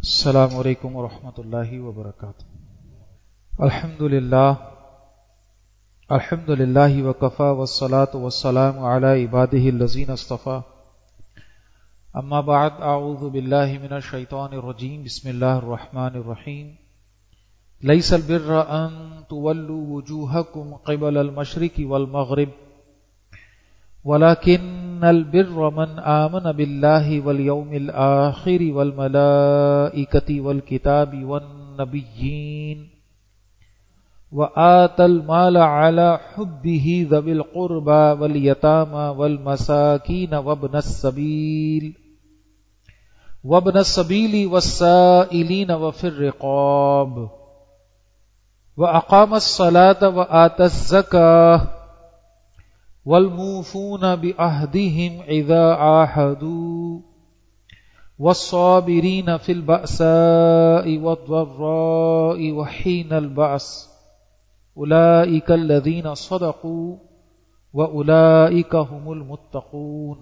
السلام علیکم ورحمۃ اللہ وبرکاتہ۔ الحمد للہ وکفی والصلاة والسلام علی عباده الذین اصطفی، اما بعد، اعوذ باللہ من الشیطان الرجیم، بسم اللہ الرحمن الرحیم۔ لیس البر ان تولوا وجوہکم قبل المشرق والمغرب ولكن البر من آمن بالله واليوم الآخر والملائكة والكتاب والنبيين وآتى المال على حبه ذوي القربى واليتامى والمساكين وابن السبيل والسائلين وفي الرقاب وأقام الصلاة وآتى الزكاة والموفون بعهدهم إذا عاهدوا والصابرين في البأساء والضراء وحين البأس أولئك الذين صدقوا وأولئك هم المتقون۔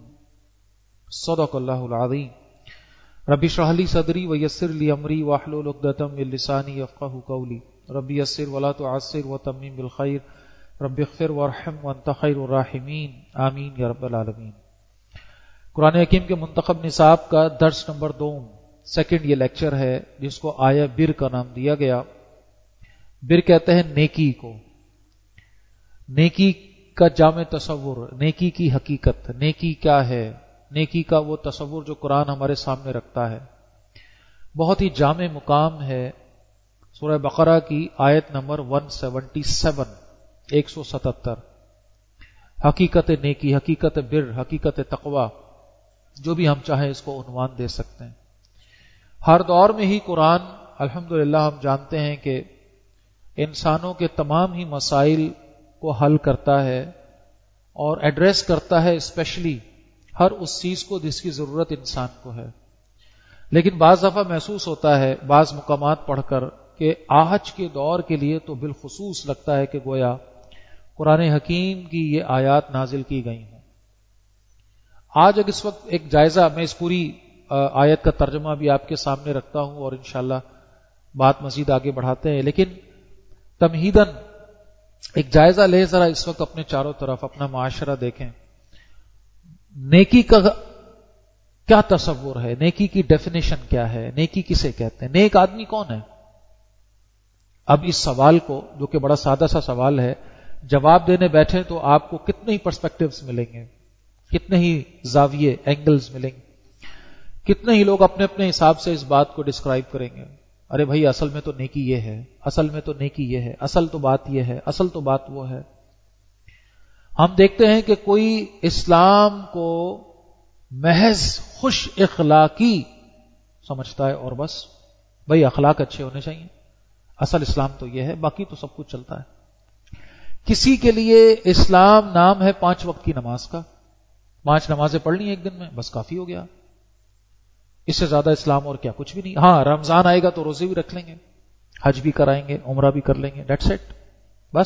صدق اللہ العظیم۔ رب اشرح لي صدری ويسر لي أمری واحلل عقدة من لسانی يفقهوا قولی۔ رب یسر ولا تعسر وتمم بالخیر، رب اغفر وارحم وانت خیر الراحمین، آمین یا رب العالمین۔ قرآن حکیم کے منتخب نصاب کا درس نمبر 2، سیکنڈ یہ لیکچر ہے، جس کو آیا بر کا نام دیا گیا۔ بر کہتے ہیں نیکی کو، نیکی کا جامع تصور، نیکی کی حقیقت، نیکی کیا ہے، نیکی کا وہ تصور جو قرآن ہمارے سامنے رکھتا ہے۔ بہت ہی جامع مقام ہے سورہ بقرہ کی آیت نمبر 177، 177۔ حقیقت نیکی، حقیقت بر، حقیقت تقوی، جو بھی ہم چاہیں اس کو عنوان دے سکتے ہیں۔ ہر دور میں ہی قرآن الحمدللہ ہم جانتے ہیں کہ انسانوں کے تمام ہی مسائل کو حل کرتا ہے اور ایڈریس کرتا ہے، اسپیشلی ہر اس چیز کو جس کی ضرورت انسان کو ہے۔ لیکن بعض دفعہ محسوس ہوتا ہے بعض مقامات پڑھ کر کہ آج کے دور کے لیے تو بالخصوص لگتا ہے کہ گویا قرآن حکیم کی یہ آیات نازل کی گئی ہیں۔ آج اس وقت ایک جائزہ، میں اس پوری آیت کا ترجمہ بھی آپ کے سامنے رکھتا ہوں اور انشاءاللہ بات مزید آگے بڑھاتے ہیں، لیکن تمہیداً ایک جائزہ لے ذرا اس وقت اپنے چاروں طرف، اپنا معاشرہ دیکھیں۔ نیکی کا کیا تصور ہے، نیکی کی ڈیفینیشن کیا ہے، نیکی کسے کہتے ہیں، نیک آدمی کون ہے؟ اب اس سوال کو، جو کہ بڑا سادہ سا سوال ہے، جواب دینے بیٹھے تو آپ کو کتنے ہی پرسپیکٹیوز ملیں گے، کتنے ہی زاویے، اینگلز ملیں گے، کتنے ہی لوگ اپنے اپنے حساب سے اس بات کو ڈسکرائب کریں گے۔ ارے بھائی اصل میں تو نیکی یہ ہے، اصل میں تو نیکی یہ ہے، اصل تو بات یہ ہے، اصل تو بات وہ ہے۔ ہم دیکھتے ہیں کہ کوئی اسلام کو محض خوش اخلاقی سمجھتا ہے اور بس بھائی اخلاق اچھے ہونے چاہیے، اصل اسلام تو یہ ہے، باقی تو سب کچھ چلتا ہے۔ کسی کے لیے اسلام نام ہے 5 وقت کی نماز کا، 5 نمازیں پڑھ لی ایک دن میں، بس کافی ہو گیا، اس سے زیادہ اسلام اور کیا، کچھ بھی نہیں۔ ہاں رمضان آئے گا تو روزے بھی رکھ لیں گے، حج بھی کرائیں گے، عمرہ بھی کر لیں گے، دیٹس اٹ، بس۔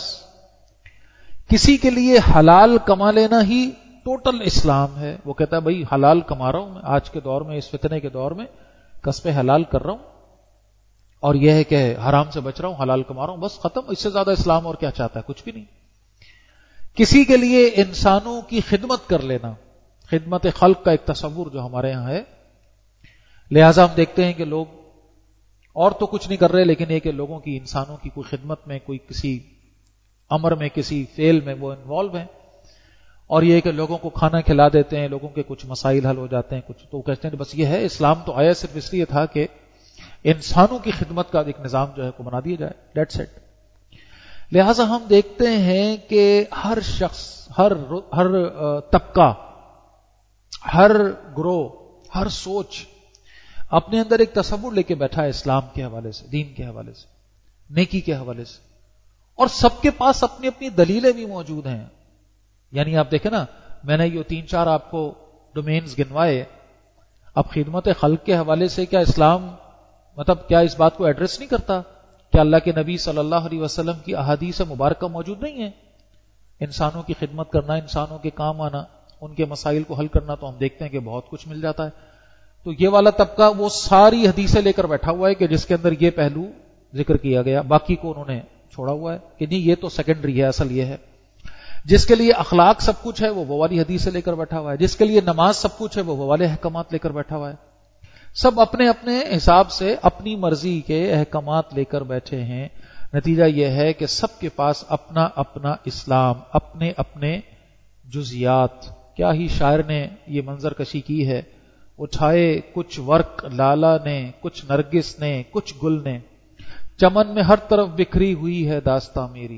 کسی کے لیے حلال کما لینا ہی ٹوٹل اسلام ہے، وہ کہتا ہے بھائی حلال کما رہا ہوں میں، آج کے دور میں، اس فتنے کے دور میں کسب حلال کر رہا ہوں، اور یہ ہے کہ حرام سے بچ رہا ہوں، حلال کما رہا ہوں، بس ختم۔ اس سے زیادہ اسلام اور کیا چاہتا ہے، کچھ بھی نہیں۔ کسی کے لیے انسانوں کی خدمت کر لینا، خدمت خلق کا ایک تصور جو ہمارے ہاں ہے، لہٰذا ہم دیکھتے ہیں کہ لوگ اور تو کچھ نہیں کر رہے، لیکن یہ کہ لوگوں کی، انسانوں کی کوئی خدمت میں، کوئی کسی امر میں، کسی فعل میں وہ انوالو ہیں، اور یہ کہ لوگوں کو کھانا کھلا دیتے ہیں، لوگوں کے کچھ مسائل حل ہو جاتے ہیں، کچھ تو کہتے ہیں بس یہ ہے اسلام، تو آیا صرف اس لیے تھا کہ انسانوں کی خدمت کا ایک نظام جو ہے کو بنا دیا جائے، دیٹس اٹ۔ لہٰذا ہم دیکھتے ہیں کہ ہر شخص، ہر طبقہ، ہر گروہ، ہر سوچ اپنے اندر ایک تصور لے کے بیٹھا ہے اسلام کے حوالے سے، دین کے حوالے سے، نیکی کے حوالے سے، اور سب کے پاس اپنی اپنی دلیلیں بھی موجود ہیں۔ یعنی آپ دیکھیں نا، میں نے یہ 3-4 آپ کو ڈومینز گنوائے، اب خدمت خلق کے حوالے سے کیا اسلام مطلب کیا اس بات کو ایڈریس نہیں کرتا کہ اللہ کے نبی صلی اللہ علیہ وسلم کی احادیث مبارکہ موجود نہیں ہیں؟ انسانوں کی خدمت کرنا، انسانوں کے کام آنا، ان کے مسائل کو حل کرنا، تو ہم دیکھتے ہیں کہ بہت کچھ مل جاتا ہے۔ تو یہ والا طبقہ وہ ساری حدیثیں لے کر بیٹھا ہوا ہے کہ جس کے اندر یہ پہلو ذکر کیا گیا، باقی کو انہوں نے چھوڑا ہوا ہے کہ نہیں یہ تو سیکنڈری ہے، اصل یہ ہے۔ جس کے لیے اخلاق سب کچھ ہے وہ والی حدیثیں لے کر بیٹھا ہوا ہے، جس کے لیے نماز سب کچھ ہے وہ والے احکامات لے کر بیٹھا ہوا ہے۔ سب اپنے اپنے حساب سے اپنی مرضی کے احکامات لے کر بیٹھے ہیں۔ نتیجہ یہ ہے کہ سب کے پاس اپنا اپنا اسلام، اپنے اپنے جزیات۔ کیا ہی شاعر نے یہ منظر کشی کی ہے، اٹھائے کچھ ورق لالا نے، کچھ نرگس نے، کچھ گل نے، چمن میں ہر طرف بکھری ہوئی ہے داستاں میری۔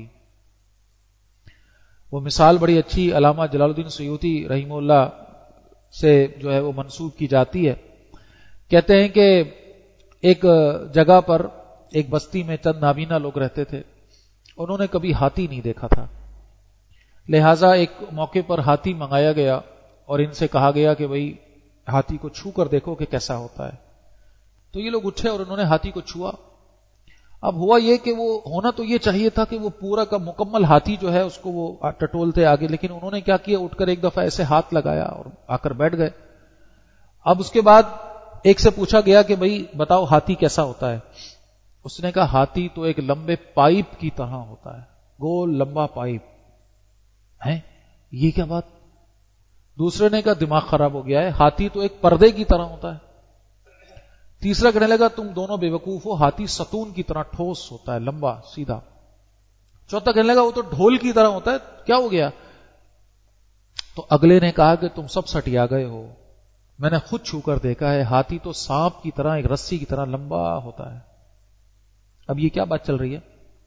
وہ مثال بڑی اچھی علامہ جلال الدین سیوطی رحمہ اللہ سے جو ہے وہ منسوب کی جاتی ہے۔ کہتے ہیں کہ ایک جگہ پر ایک بستی میں چند نابینا لوگ رہتے تھے، انہوں نے کبھی ہاتھی نہیں دیکھا تھا، لہٰذا ایک موقع پر ہاتھی منگایا گیا اور ان سے کہا گیا کہ بھئی ہاتھی کو چھو کر دیکھو کہ کیسا ہوتا ہے۔ تو یہ لوگ اٹھے اور انہوں نے ہاتھی کو چھوا۔ اب ہوا یہ کہ وہ ہونا تو یہ چاہیے تھا کہ وہ پورا کا مکمل ہاتھی جو ہے اس کو وہ ٹٹولتے آگے، لیکن انہوں نے کیا کیا، اٹھ کر ایک دفعہ ایسے ہاتھ لگایا اور آ کر بیٹھ گئے۔ اب اس کے بعد ایک سے پوچھا گیا کہ بھئی بتاؤ ہاتھی کیسا ہوتا ہے؟ اس نے کہا ہاتھی تو ایک لمبے پائپ کی طرح ہوتا ہے، گول لمبا پائپ ہے۔ یہ کیا بات؟ دوسرے نے کہا دماغ خراب ہو گیا ہے، ہاتھی تو ایک پردے کی طرح ہوتا ہے۔ تیسرا کہنے لگا تم دونوں بے وقوف ہو، ہاتھی ستون کی طرح ٹھوس ہوتا ہے، لمبا سیدھا۔ چوتھا کہنے لگا وہ تو ڈھول کی طرح ہوتا ہے، کیا ہو گیا؟ تو اگلے نے کہا کہ تم سب سٹیا گئے ہو، میں نے خود چھو کر دیکھا ہے، ہاتھی تو سانپ کی طرح، ایک رسی کی طرح لمبا ہوتا ہے۔ اب یہ کیا بات چل رہی ہے؟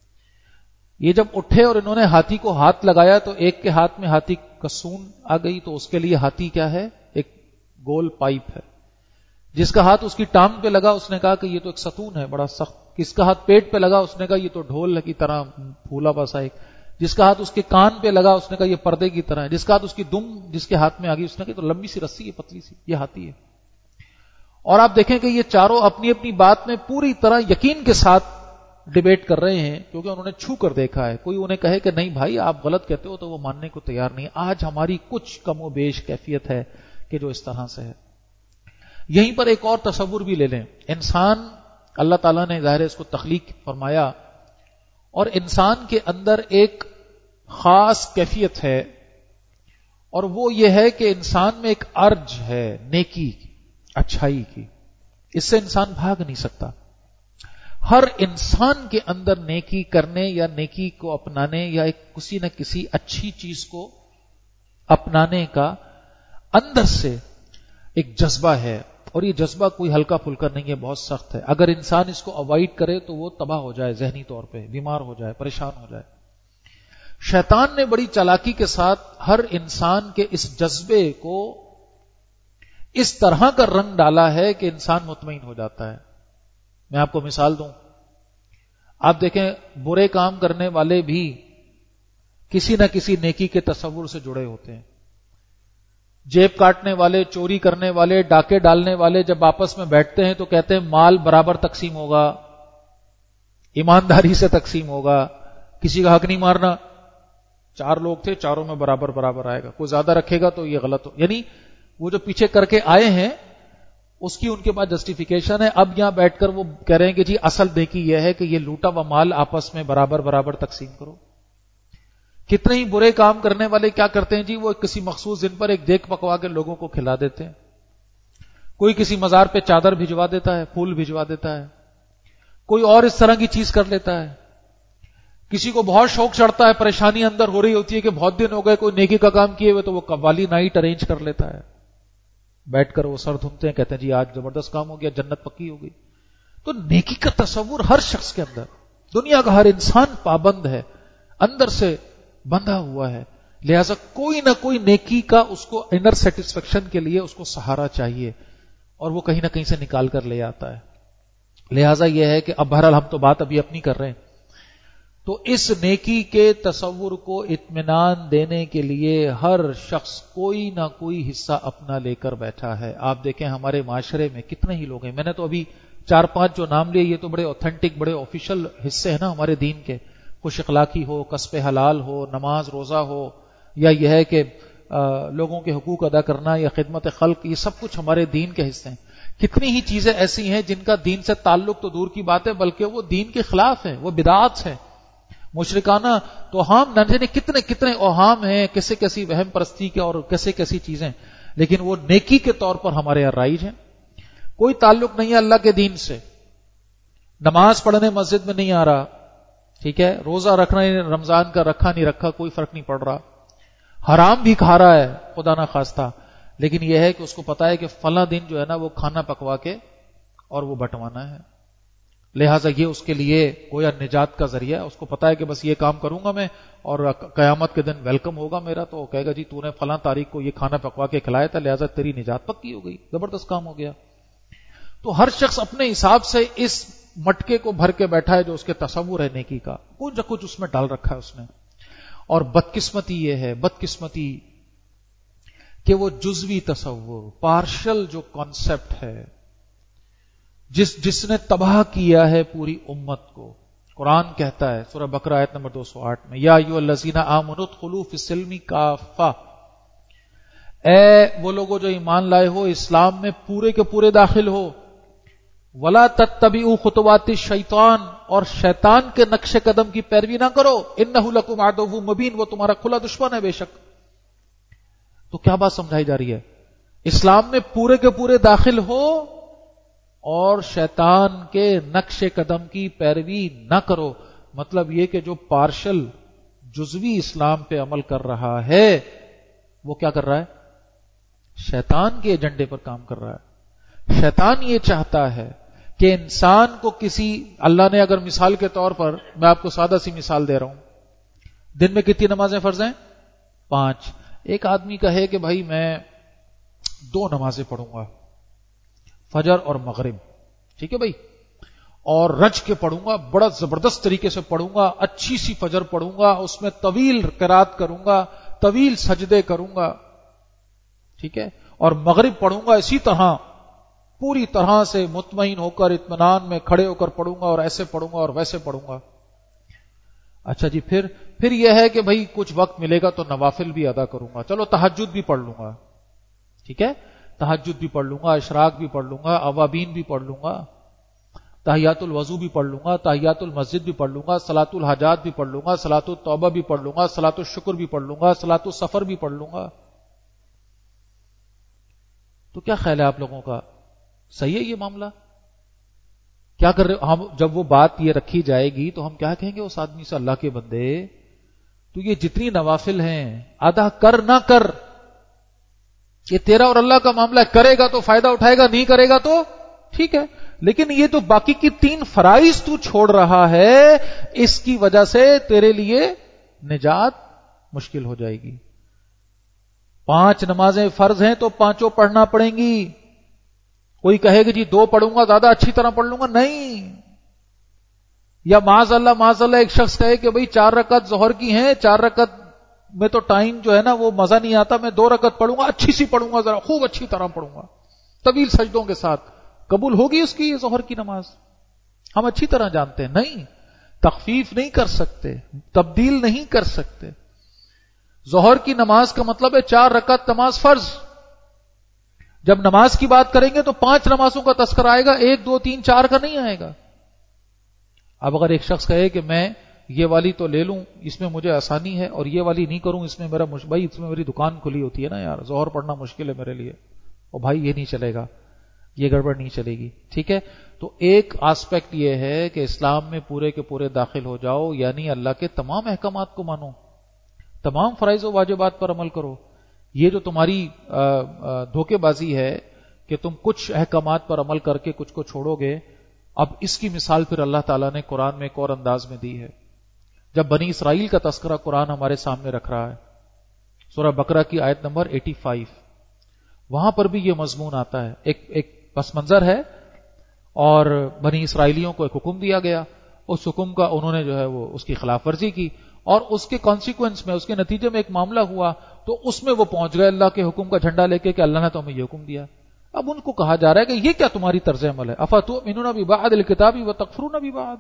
یہ جب اٹھے اور انہوں نے ہاتھی کو ہاتھ لگایا تو ایک کے ہاتھ میں ہاتھی کا سون آ گئی، تو اس کے لیے ہاتھی کیا ہے؟ ایک گول پائپ ہے۔ جس کا ہاتھ اس کی ٹانگ پہ لگا اس نے کہا کہ یہ تو ایک ستون ہے بڑا سخت۔ کس کا ہاتھ پیٹ پہ لگا اس نے کہا یہ تو ڈھول کی طرح پھولا بسا ایک۔ جس کا ہاتھ اس کے کان پہ لگا اس نے کہا یہ پردے کی طرح ہے۔ جس کا ہاتھ اس کی دم جس کے ہاتھ میں آ گئی اس نے کہا تو لمبی سی رسی ہے، پتلی سی، یہ ہاتھی ہے۔ اور آپ دیکھیں کہ یہ چاروں اپنی اپنی بات میں پوری طرح یقین کے ساتھ ڈیبیٹ کر رہے ہیں، کیونکہ انہوں نے چھو کر دیکھا ہے۔ کوئی انہیں کہے کہ نہیں بھائی آپ غلط کہتے ہو تو وہ ماننے کو تیار نہیں۔ آج ہماری کچھ کم و بیش کیفیت ہے کہ جو اس طرح سے ہے۔ یہیں پر ایک اور تصور بھی لے لیں، انسان اللہ تعالیٰ نے ظاہر اس کو تخلیق فرمایا، اور انسان کے اندر ایک خاص کیفیت ہے، اور وہ یہ ہے کہ انسان میں ایک ارج ہے نیکی کی، اچھائی کی۔ اس سے انسان بھاگ نہیں سکتا۔ ہر انسان کے اندر نیکی کرنے یا نیکی کو اپنانے یا ایک کسی نہ کسی اچھی چیز کو اپنانے کا اندر سے ایک جذبہ ہے، اور یہ جذبہ کوئی ہلکا پھلکا نہیں ہے، بہت سخت ہے۔ اگر انسان اس کو اوائڈ کرے تو وہ تباہ ہو جائے، ذہنی طور پہ بیمار ہو جائے، پریشان ہو جائے۔ شیطان نے بڑی چالاکی کے ساتھ ہر انسان کے اس جذبے کو اس طرح کا رنگ ڈالا ہے کہ انسان مطمئن ہو جاتا ہے۔ میں آپ کو مثال دوں، آپ دیکھیں برے کام کرنے والے بھی کسی نہ کسی نیکی کے تصور سے جڑے ہوتے ہیں۔ جیب کاٹنے والے، چوری کرنے والے، ڈاکے ڈالنے والے جب آپس میں بیٹھتے ہیں تو کہتے ہیں مال برابر تقسیم ہوگا، ایمانداری سے تقسیم ہوگا، کسی کا حق نہیں مارنا۔ 4 لوگ تھے، چاروں میں برابر برابر آئے گا، کوئی زیادہ رکھے گا تو یہ غلط ہو، یعنی وہ جو پیچھے کر کے آئے ہیں اس کی ان کے پاس جسٹیفیکیشن ہے۔ اب یہاں بیٹھ کر وہ کہہ رہے ہیں کہ جی اصل نیکی یہ ہے کہ یہ لوٹا ہوا مال آپس میں برابر برابر تقسیم کرو۔ کتنے ہی برے کام کرنے والے کیا کرتے ہیں جی، وہ کسی مخصوص دن پر ایک دیگ پکوا کے لوگوں کو کھلا دیتے ہیں۔ کوئی کسی مزار پہ چادر بھجوا دیتا ہے، پھول بھجوا دیتا ہے، کوئی اور اس طرح کی چیز کر لیتا ہے۔ کسی کو بہت شوق چڑھتا ہے، پریشانی اندر ہو رہی ہوتی ہے کہ بہت دن ہو گئے کوئی نیکی کا کام کیے ہوئے، تو وہ قوالی نائٹ ارینج کر لیتا ہے، بیٹھ کر وہ سر دھنتے ہیں، کہتے ہیں جی آج زبردست کام ہو گیا، جنت پکی ہو گئی۔ تو نیکی کا تصور ہر شخص کے اندر، دنیا کا ہر انسان پابند ہے، اندر سے بندھا ہوا ہے، لہذا کوئی نہ کوئی نیکی کا اس کو انر سیٹسفیکشن کے لیے اس کو سہارا چاہیے، اور وہ کہیں نہ کہیں سے نکال کر لے آتا ہے۔ لہذا یہ ہے کہ اب بہرحال ہم تو بات ابھی اپنی کر رہے ہیں، تو اس نیکی کے تصور کو اطمینان دینے کے لیے ہر شخص کوئی نہ کوئی حصہ اپنا لے کر بیٹھا ہے۔ آپ دیکھیں ہمارے معاشرے میں کتنے ہی لوگ ہیں، میں نے تو ابھی 4-5 جو نام لیے، یہ تو بڑے اوتھینٹک، بڑے آفیشل حصے ہیں نا ہمارے دین کے، خوش اخلاقی ہو، کسب حلال ہو، نماز روزہ ہو، یا یہ ہے کہ لوگوں کے حقوق ادا کرنا یا خدمت خلق، یہ سب کچھ ہمارے دین کے حصے ہیں۔ کتنی ہی چیزیں ایسی ہیں جن کا دین سے تعلق تو دور کی بات ہے بلکہ وہ دین کے خلاف ہیں، وہ بدعات ہیں، مشرکانہ توہام، نہ جانے کتنے کتنے اوہام ہیں، کیسے کیسی وہم پرستی کے اور کیسے کیسی چیزیں، لیکن وہ نیکی کے طور پر ہمارے یہاں رائج ہیں. کوئی تعلق نہیں ہے اللہ کے دین سے. نماز پڑھنے مسجد میں نہیں آ رہا، ٹھیک ہے، روزہ رکھنا رمضان کا رکھا نہیں رکھا کوئی فرق نہیں پڑ رہا، حرام بھی کھا رہا ہے خدا نہ خواستہ، لیکن یہ ہے کہ اس کو پتا ہے کہ فلاں دن جو ہے نا وہ کھانا پکوا کے اور وہ بٹوانا ہے، لہٰذا یہ اس کے لیے گویا نجات کا ذریعہ ہے. اس کو پتا ہے کہ بس یہ کام کروں گا میں اور قیامت کے دن ویلکم ہوگا میرا، تو وہ کہے گا جی تو نے فلاں تاریخ کو یہ کھانا پکوا کے کھلایا تھا لہٰذا تیری نجات پکی ہو گئی، زبردست کام ہو گیا. تو ہر شخص اپنے حساب سے اس مٹکے کو بھر کے بیٹھا ہے جو اس کے تصور ہے نیکی کا، کچھ نہ کچھ اس میں ڈال رکھا ہے اس نے. اور بدقسمتی یہ ہے، بدقسمتی کہ وہ جزوی تصور، پارشل جو کانسیپٹ ہے، جس نے تباہ کیا ہے پوری امت کو. قرآن کہتا ہے سورہ بقرہ آیت نمبر 208 میں، یا ایھا الذین آمنوا ادخلوا فی السلم کافہ، اے وہ لوگوں جو ایمان لائے ہو اسلام میں پورے کے پورے داخل ہو. ولا تتبعوا خطوات الشیطان، اور شیطان کے نقش قدم کی پیروی نہ کرو، انہ لکم عدو مبین، وہ تمہارا کھلا دشمن ہے بے شک. تو کیا بات سمجھائی جا رہی ہے؟ اسلام میں پورے کے پورے داخل ہو اور شیطان کے نقش قدم کی پیروی نہ کرو. مطلب یہ کہ جو پارشل جزوی اسلام پہ عمل کر رہا ہے وہ کیا کر رہا ہے؟ شیطان کے ایجنڈے پر کام کر رہا ہے. شیطان یہ چاہتا ہے کہ انسان کو کسی، اللہ نے اگر مثال کے طور پر، میں آپ کو سادہ سی مثال دے رہا ہوں، دن میں کتنی نمازیں فرض ہیں؟ 5. ایک آدمی کہے کہ بھائی میں 2 نمازیں پڑھوں گا، فجر اور مغرب، ٹھیک ہے بھائی، اور رج کے پڑھوں گا، بڑا زبردست طریقے سے پڑھوں گا، اچھی سی فجر پڑھوں گا، اس میں طویل قرات کروں گا، طویل سجدے کروں گا، ٹھیک ہے، اور مغرب پڑھوں گا اسی طرح پوری طرح سے مطمئن ہو کر اطمینان میں کھڑے ہو کر پڑھوں گا، اور ایسے پڑھوں گا اور ویسے پڑھوں گا. اچھا جی، پھر یہ ہے کہ بھائی کچھ وقت ملے گا تو نوافل بھی ادا کروں گا، چلو تہجد بھی پڑھ لوں گا، ٹھیک ہے، تہجد بھی پڑھ لوں گا، اشراق بھی پڑھ لوں گا، اوابین بھی پڑھ لوں گا، تحیات الوضو بھی پڑھ لوں گا، تحیات المسجد بھی پڑھ لوں گا، صلاۃ الحاجات بھی پڑھ لوں گا، صلاۃ التوبہ بھی پڑھ لوں گا، صلاۃ الشکر بھی پڑھ لوں گا، صلاۃ السفر بھی پڑھ لوں گا. تو کیا خیال ہے آپ لوگوں کا؟ صحیح ہے یہ معاملہ؟ کیا کر رہے ہم؟ جب وہ بات یہ رکھی جائے گی تو ہم کیا کہیں گے اس آدمی سے؟ اللہ کے بندے تو یہ جتنی نوافل ہیں ادا کر نہ کر، یہ تیرا اور اللہ کا معاملہ ہے، کرے گا تو فائدہ اٹھائے گا، نہیں کرے گا تو ٹھیک ہے، لیکن یہ تو باقی کی 3 فرائض تو چھوڑ رہا ہے، اس کی وجہ سے تیرے لیے نجات مشکل ہو جائے گی. 5 نمازیں فرض ہیں تو 5 پڑھنا پڑیں گی. کوئی کہے کہ جی 2 پڑھوں گا زیادہ اچھی طرح پڑھ لوں گا، نہیں. یا معاذ اللہ ایک شخص کہے کہ بھئی 4 رکعت ظہر کی ہیں، 4 رکعت میں تو ٹائم جو ہے نا وہ مزہ نہیں آتا، میں 2 رکعت پڑھوں گا، اچھی سی پڑھوں گا، ذرا خوب اچھی طرح پڑھوں گا، طویل سجدوں کے ساتھ. قبول ہوگی اس کی ظہر کی نماز؟ ہم اچھی طرح جانتے ہیں نہیں، تخفیف نہیں کر سکتے، تبدیل نہیں کر سکتے. ظہر کی نماز کا مطلب ہے 4 رکعت نماز فرض. جب نماز کی بات کریں گے تو 5 نمازوں کا تذکرہ آئے گا، 1 2 3 4 کا نہیں آئے گا. اب اگر ایک شخص کہے کہ میں یہ والی تو لے لوں، اس میں مجھے آسانی ہے، اور یہ والی نہیں کروں، اس میں میرا بھائی اس میں میری دکان کھلی ہوتی ہے نا یار، ظہر پڑھنا مشکل ہے میرے لیے، اور بھائی یہ نہیں چلے گا، یہ گڑبڑ نہیں چلے گی، ٹھیک ہے. تو ایک آسپیکٹ یہ ہے کہ اسلام میں پورے کے پورے داخل ہو جاؤ، یعنی اللہ کے تمام احکامات کو مانو، تمام فرائض و واجبات پر عمل کرو. یہ جو تمہاری دھوکے بازی ہے کہ تم کچھ احکامات پر عمل کر کے کچھ کو چھوڑو گے، اب اس کی مثال پھر اللہ تعالیٰ نے قرآن میں ایک اور انداز میں دی ہے. جب بنی اسرائیل کا تذکرہ قرآن ہمارے سامنے رکھ رہا ہے، سورہ بقرہ کی آیت نمبر 85، وہاں پر بھی یہ مضمون آتا ہے. ایک پس منظر ہے، اور بنی اسرائیلیوں کو ایک حکم دیا گیا، اس حکم کا انہوں نے جو ہے وہ اس کی خلاف ورزی کی، اور اس کے کانسیکوینس میں، اس کے نتیجے میں ایک معاملہ ہوا، تو اس میں وہ پہنچ گئے اللہ کے حکم کا جھنڈا لے کے کہ اللہ نے تو ہمیں یہ حکم دیا. اب ان کو کہا جا رہا ہے کہ یہ کیا تمہاری طرز عمل ہے؟ افتؤمنون ببعض الکتاب وتکفرون ببعض،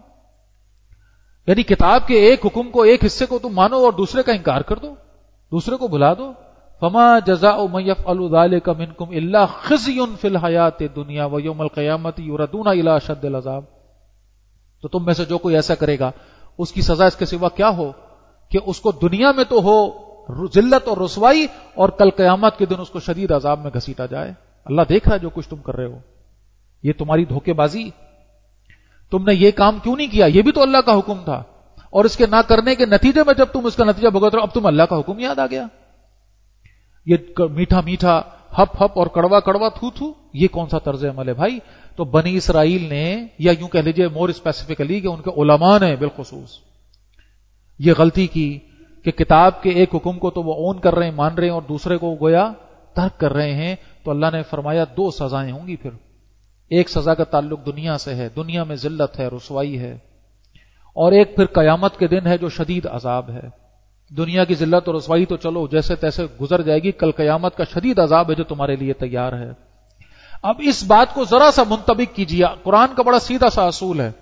یعنی کتاب کے ایک حکم کو، ایک حصے کو تم مانو اور دوسرے کا انکار کر دو، دوسرے کو بھلا دو. فما جزاء من يفعل ذلك منكم الا خزي في الحیات الدنیا ويوم القیامۃ يردون الى اشد العذاب. تو تم میں سے جو کوئی ایسا کرے گا اس کی سزا اس کے سوا کیا ہو کہ اس کو دنیا میں تو ہو ذلت اور رسوائی، اور کل قیامت کے دن اس کو شدید عذاب میں گھسیٹا جائے. اللہ دیکھ رہا ہے جو کچھ تم کر رہے ہو. یہ تمہاری دھوکے بازی، تم نے یہ کام کیوں نہیں کیا، یہ بھی تو اللہ کا حکم تھا، اور اس کے نہ کرنے کے نتیجے میں جب تم اس کا نتیجہ بھگت رہے ہو اب تم اللہ کا حکم یاد آ گیا. یہ میٹھا میٹھا ہپ ہپ اور کڑوا کڑوا تھو تھو، یہ کون سا طرز عمل ہے بھائی؟ تو بنی اسرائیل نے، یا یوں کہہ لیجئے مور اسپیسیفکلی کہ ان کے علماء نے بالخصوص یہ غلطی کی کہ کتاب کے ایک حکم کو تو وہ اون کر رہے ہیں، مان رہے ہیں، اور دوسرے کو گویا ترک کر رہے ہیں. تو اللہ نے فرمایا دو سزائیں ہوں گی. پھر ایک سزا کا تعلق دنیا سے ہے، دنیا میں ذلت ہے، رسوائی ہے، اور ایک پھر قیامت کے دن ہے جو شدید عذاب ہے. دنیا کی ذلت اور رسوائی تو چلو جیسے تیسے گزر جائے گی، کل قیامت کا شدید عذاب ہے جو تمہارے لیے تیار ہے. اب اس بات کو ذرا سا منطبق کیجیے، قرآن کا بڑا سیدھا سا اصول ہے،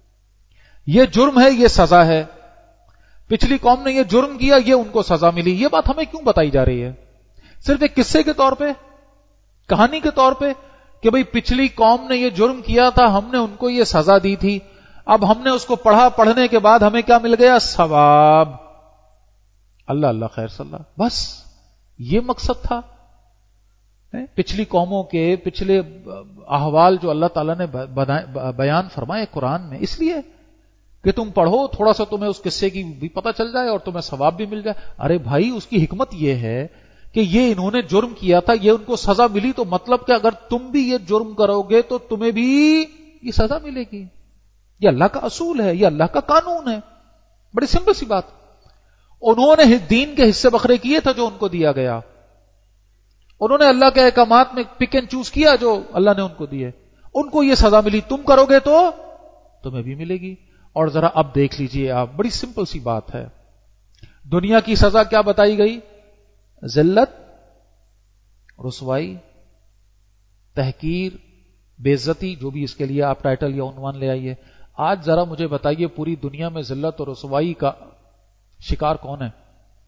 یہ جرم ہے، یہ سزا ہے. پچھلی قوم نے یہ جرم کیا، یہ ان کو سزا ملی. یہ بات ہمیں کیوں بتائی جا رہی ہے؟ صرف ایک قصے کے طور پہ، کہانی کے طور پہ، کہ بھئی پچھلی قوم نے یہ جرم کیا تھا، ہم نے ان کو یہ سزا دی تھی، اب ہم نے اس کو پڑھا، پڑھنے کے بعد ہمیں کیا مل گیا؟ ثواب. اللہ اللہ خیر صلی اللہ، بس یہ مقصد تھا. پچھلی قوموں کے پچھلے احوال جو اللہ تعالیٰ نے بیان فرمائے قرآن میں، اس لیے کہ تم پڑھو، تھوڑا سا تمہیں اس قصے کی بھی پتہ چل جائے اور تمہیں ثواب بھی مل جائے. ارے بھائی اس کی حکمت یہ ہے کہ یہ انہوں نے جرم کیا تھا، یہ ان کو سزا ملی، تو مطلب کہ اگر تم بھی یہ جرم کرو گے تو تمہیں بھی یہ سزا ملے گی. یہ اللہ کا اصول ہے، یہ اللہ کا قانون ہے. بڑی سمپل سی بات. انہوں نے دین کے حصے بکھرے کیے تھے جو ان کو دیا گیا، انہوں نے اللہ کے احکامات میں پک اینڈ چوز کیا جو اللہ نے ان کو دیے، ان کو یہ سزا ملی. تم کرو گے تو تمہیں بھی ملے گی. اور ذرا اب دیکھ لیجئے آپ، بڑی سمپل سی بات ہے. دنیا کی سزا کیا بتائی گئی؟ ذلت، رسوائی، تحقیر، بے عزتی، جو بھی اس کے لیے آپ ٹائٹل یا عنوان لے آئیے. آج ذرا مجھے بتائیے پوری دنیا میں ذلت اور رسوائی کا شکار کون ہے؟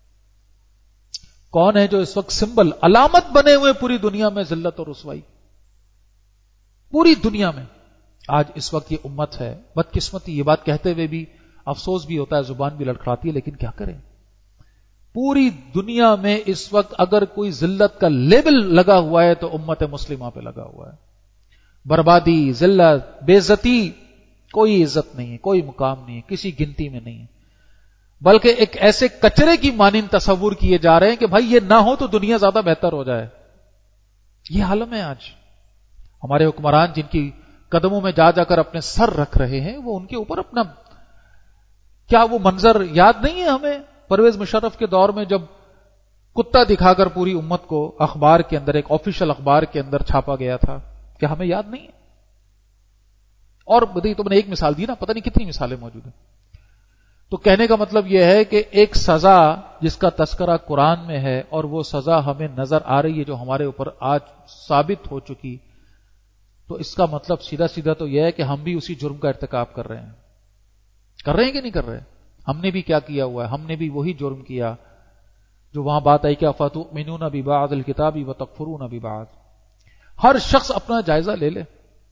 کون ہے جو اس وقت سمبل، علامت بنے ہوئے پوری دنیا میں ذلت اور رسوائی؟ پوری دنیا میں آج اس وقت یہ امت ہے. بدقسمتی، یہ بات کہتے ہوئے بھی افسوس بھی ہوتا ہے، زبان بھی لڑکھڑاتی ہے، لیکن کیا کریں. پوری دنیا میں اس وقت اگر کوئی ذلت کا لیبل لگا ہوا ہے تو امت مسلمہ پہ لگا ہوا ہے. بربادی، ذلت، بے عزتی، کوئی عزت نہیں ہے، کوئی مقام نہیں ہے، کسی گنتی میں نہیں ہے، بلکہ ایک ایسے کچرے کی مانند تصور کیے جا رہے ہیں کہ بھائی یہ نہ ہو تو دنیا زیادہ بہتر ہو جائے. یہ عالم ہے آج. ہمارے حکمران جن کی قدموں میں جا جا کر اپنے سر رکھ رہے ہیں، وہ ان کے اوپر اپنا، کیا وہ منظر یاد نہیں ہے ہمیں پرویز مشرف کے دور میں جب کتا دکھا کر پوری امت کو اخبار کے اندر، ایک آفیشل اخبار کے اندر چھاپا گیا تھا؟ کیا ہمیں یاد نہیں ہے؟ اور بتائیے، تم نے ایک مثال دی نا، پتہ نہیں کتنی مثالیں موجود ہیں. تو کہنے کا مطلب یہ ہے کہ ایک سزا جس کا تذکرہ قرآن میں ہے، اور وہ سزا ہمیں نظر آ رہی ہے جو ہمارے اوپر آج ثابت ہو چکی، تو اس کا مطلب سیدھا سیدھا تو یہ ہے کہ ہم بھی اسی جرم کا ارتکاب کر رہے ہیں. کر رہے ہیں کہ نہیں کر رہے؟ ہم نے بھی کیا کیا ہوا ہے؟ ہم نے بھی وہی جرم کیا جو وہاں بات آئی کہ افتؤمنون ببعض الکتاب وتکفرون ببعض. ہر شخص اپنا جائزہ لے لے.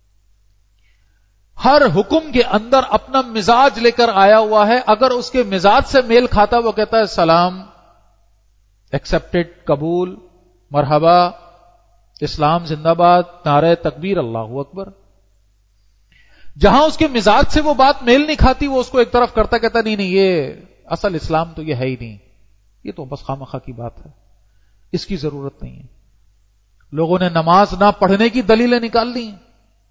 ہر حکم کے اندر اپنا مزاج لے کر آیا ہوا ہے. اگر اس کے مزاج سے میل کھاتا وہ کہتا ہے سلام، ایکسپٹڈ، قبول، مرحبا، اسلام زندہ باد، نعرہ تکبیر، اللہ اکبر. جہاں اس کے مزاج سے وہ بات میل نہیں کھاتی وہ اس کو ایک طرف کرتا، کہتا نہیں نہیں یہ اصل اسلام تو یہ ہے ہی نہیں، یہ تو بس خامخواہ کی بات ہے، اس کی ضرورت نہیں ہے. لوگوں نے نماز نہ پڑھنے کی دلیلیں نکال لی ہیں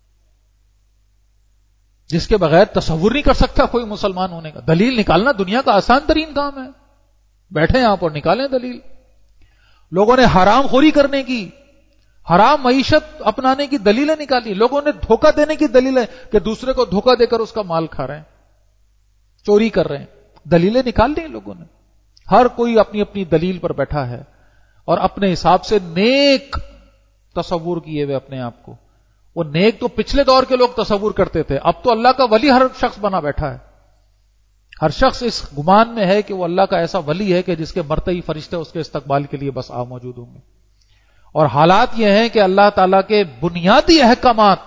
جس کے بغیر تصور نہیں کر سکتا کوئی مسلمان ہونے کا. دلیل نکالنا دنیا کا آسان ترین کام ہے، بیٹھیں آپ اور نکالیں دلیل. لوگوں نے حرام خوری کرنے کی، حرام معیشت اپنانے کی دلیلیں نکالی. لوگوں نے دھوکہ دینے کی دلیلیں کہ دوسرے کو دھوکہ دے کر اس کا مال کھا رہے ہیں، چوری کر رہے ہیں، دلیلیں نکال لی لوگوں نے. ہر کوئی اپنی اپنی دلیل پر بیٹھا ہے اور اپنے حساب سے نیک تصور کیے ہوئے اپنے آپ کو. وہ نیک تو پچھلے دور کے لوگ تصور کرتے تھے، اب تو اللہ کا ولی ہر شخص بنا بیٹھا ہے. ہر شخص اس گمان میں ہے کہ وہ اللہ کا ایسا ولی ہے کہ جس کے مرتے ہی فرشتے اس کے استقبال کے لیے بس موجود ہوں گے. اور حالات یہ ہیں کہ اللہ تعالیٰ کے بنیادی احکامات